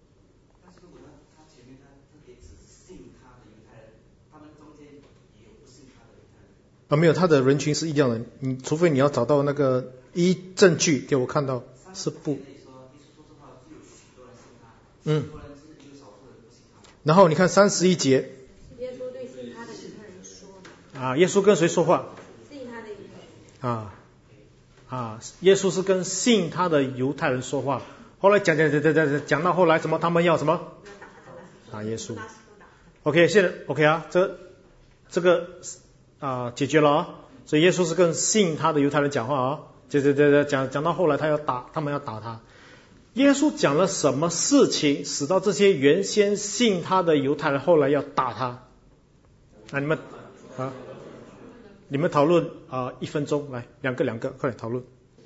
啊，没有，他的人群是一样的，你除非你要找到那个一证据给我看到是不，嗯，然后你看三十一节， 耶稣对信他的犹太人说的啊，耶稣跟谁说话？ 信他的犹太人啊啊，耶稣是跟信他的犹太人说话。后来讲讲讲讲讲讲到后来什么？他们要什么？打耶稣。OK， 现在 OK 啊，这这个。啊，解决了啊！所以耶稣是跟信他的犹太人讲话啊，对对对对，讲讲到后来他要打，他们要打他。耶稣讲了什么事情，使到这些原先信他的犹太人后来要打他？啊，你们啊，你们讨论啊，一分钟，来，两个两个，快点讨论。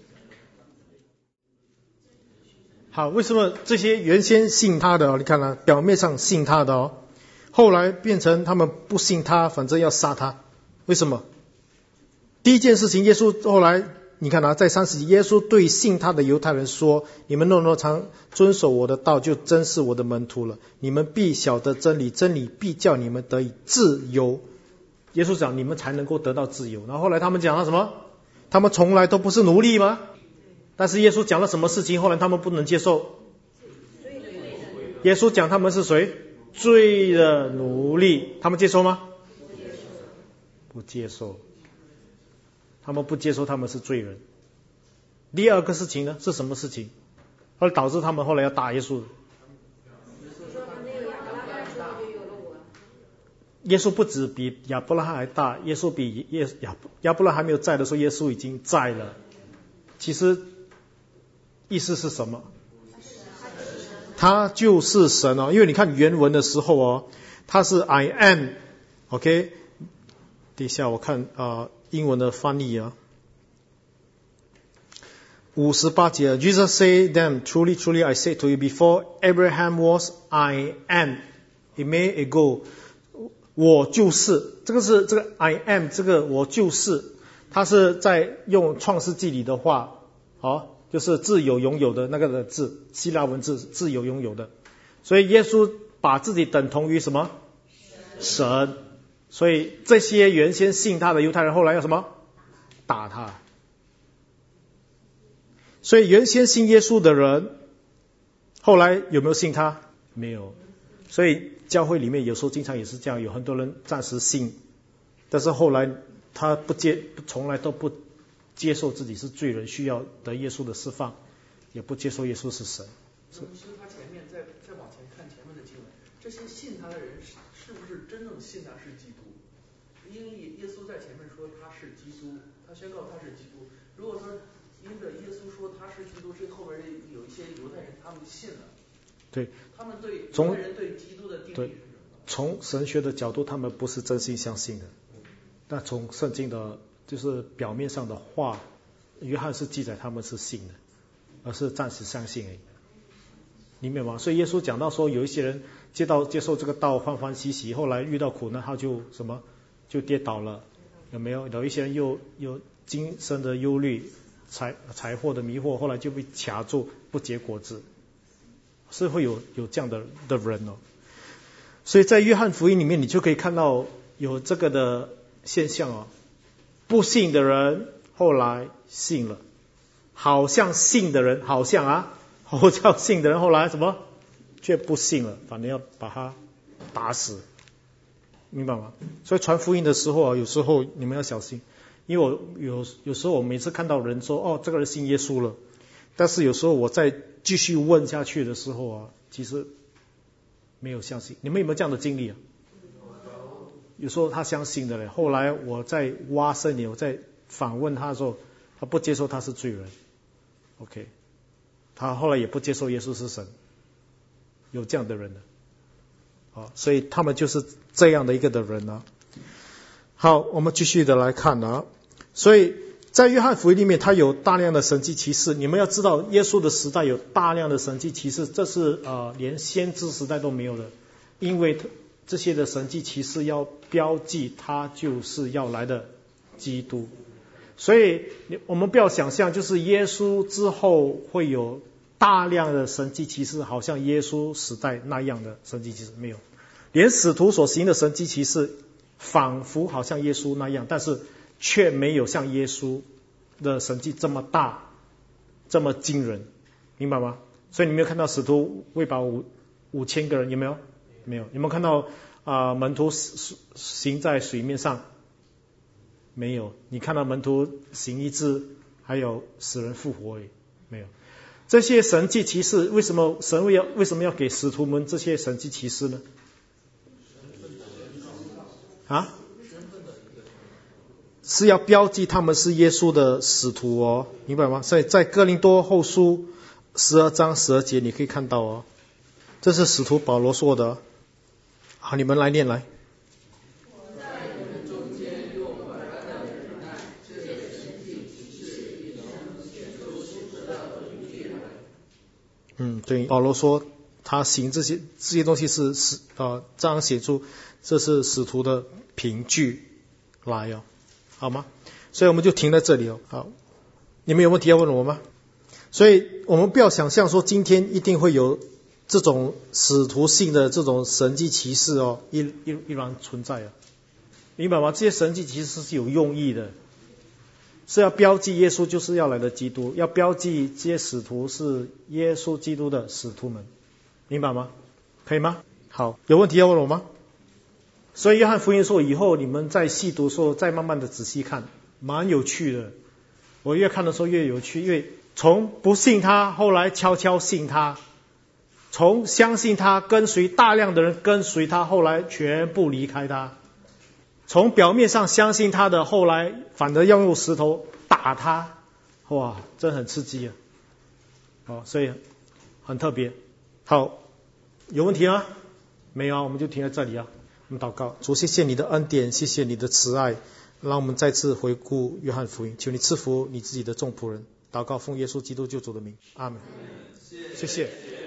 好，为什么这些原先信他的，你看啊，表面上信他的哦，后来变成他们不信他，反正要杀他？为什么？第一件事情，耶稣后来你看啊，在三十节，耶稣对信他的犹太人说：“你们若常遵守我的道，就真是我的门徒了。你们必晓得真理，真理必叫你们得以自由。”耶稣讲，你们才能够得到自由。然后后来他们讲了什么？他们从来都不是奴隶吗？但是耶稣讲了什么事情？后来他们不能接受。耶稣讲他们是谁？罪的奴隶，他们接受吗？不接受，他们不接受他们是罪人。第二个事情呢，是什么事情？后来导致他们后来要打耶稣。耶稣不止比亚伯拉罕还大，耶稣比耶亚亚伯拉罕还没有在的时候，耶稣已经在了。其实意思是什么？他就是神哦，因为你看原文的时候哦，他是 I am，OK。等一下，我看啊、呃，英文的翻译啊，五十八节 ，Jesus said them, truly, truly, I say to you, before Abraham was, I am. It may ago， 我就是，这个是这个 I am， 这个我就是，它是在用创世纪里的话，好、哦，就是自有拥有的那个的字，希腊文字，自有拥有的，所以耶稣把自己等同于什么？神。所以这些原先信他的犹太人后来要什么？打他。所以原先信耶稣的人后来有没有信他？没有。所以教会里面有时候经常也是这样，有很多人暂时信，但是后来他不接，从来都不接受自己是罪人，需要得耶稣的释放，也不接受耶稣是神。 其实他前面再再往前看前面的经文，这些信他的人是是不是真正信他是基督？因为耶稣在前面说他是基督，他宣告他是基督。如果说因着耶稣说他是基督，这后边有一些犹太人他们信了， 对， 他们对犹太人对基督的定义是什么？ 从神学的角度，他们不是真心相信的。但从圣经的，就是表面上的话，约翰是记载他们是信的，而是暂时相信而已。你明白吗？所以耶稣讲到说，有一些人接到接受这个道欢欢喜喜，后来遇到苦难，他就什么？就跌倒了，有没有？有一些人又有今生的忧虑、财财货的迷惑，后来就被卡住，不结果子，是会有有这样的的人哦。所以在约翰福音里面，你就可以看到有这个的现象哦。不信的人后来信了，好像信的人，好像啊，好像信的人后来什么，却不信了，反正要把他打死。明白吗？所以传福音的时候啊，有时候你们要小心， 因为我有有时候我每次看到人说哦这个人信耶稣了，但是有时候我再继续问下去的时候啊，其实没有相信。你们有没有这样的经历啊？有时候他相信的嘞，后来我在挖深一点，我在访问他的时候，他不接受他是罪人 ，OK， 他后来也不接受耶稣是神，有这样的人的，好，所以他们就是这样的一个的人呢。好，我们继续的来看啊，所以在约翰福音里面，他有大量的神迹奇事。你们要知道，耶稣的时代有大量的神迹奇事，这是呃连先知时代都没有的，因为这些的神迹奇事要标记他就是要来的基督。所以我们不要想象，就是耶稣之后会有大量的神迹奇事，好像耶稣时代那样的神迹奇事，没有。连使徒所行的神迹奇事，仿佛好像耶稣那样，但是却没有像耶稣的神迹这么大，这么惊人，明白吗？所以你没有看到使徒喂饱五五千个人，有没有？没有。有没有看到啊、呃、门徒行在水面上？没有。你看到门徒行医治，还有使人复活？没有。这些神迹奇事，为什么神为要为什么要给使徒们这些神迹奇事呢？啊？是要标记他们是耶稣的使徒哦，明白吗？所以在哥林多后书十二章十二节你可以看到哦，这是使徒保罗说的。好，你们来念来。嗯，对，保罗说他行这些这些东西是是呃彰显出这是使徒的凭据来哦，好吗？所以我们就停在这里哦。好，你们有问题要问我吗？所以我们不要想象说今天一定会有这种使徒性的这种神迹奇事哦，依依依然存在啊，明白吗？这些神迹其实是有用意的，是要标记耶稣就是要来的基督，要标记这些使徒是耶稣基督的使徒们，明白吗？可以吗？好，有问题要问我吗？所以约翰福音说以后你们在细读的时候再慢慢的仔细看，蛮有趣的。我越看的时候越有趣，因为从不信他后来悄悄信他，从相信他跟随大量的人跟随他，后来全部离开他，从表面上相信他的，后来反而要用石头打他，哇，真很刺激啊！好，所以很特别。好，有问题吗？没有啊，我们就停在这里啊。我们祷告，主，谢谢你的恩典，谢谢你的慈爱，让我们再次回顾约翰福音，求你赐福你自己的众仆人。祷告奉耶稣基督救主的名，阿门。谢谢。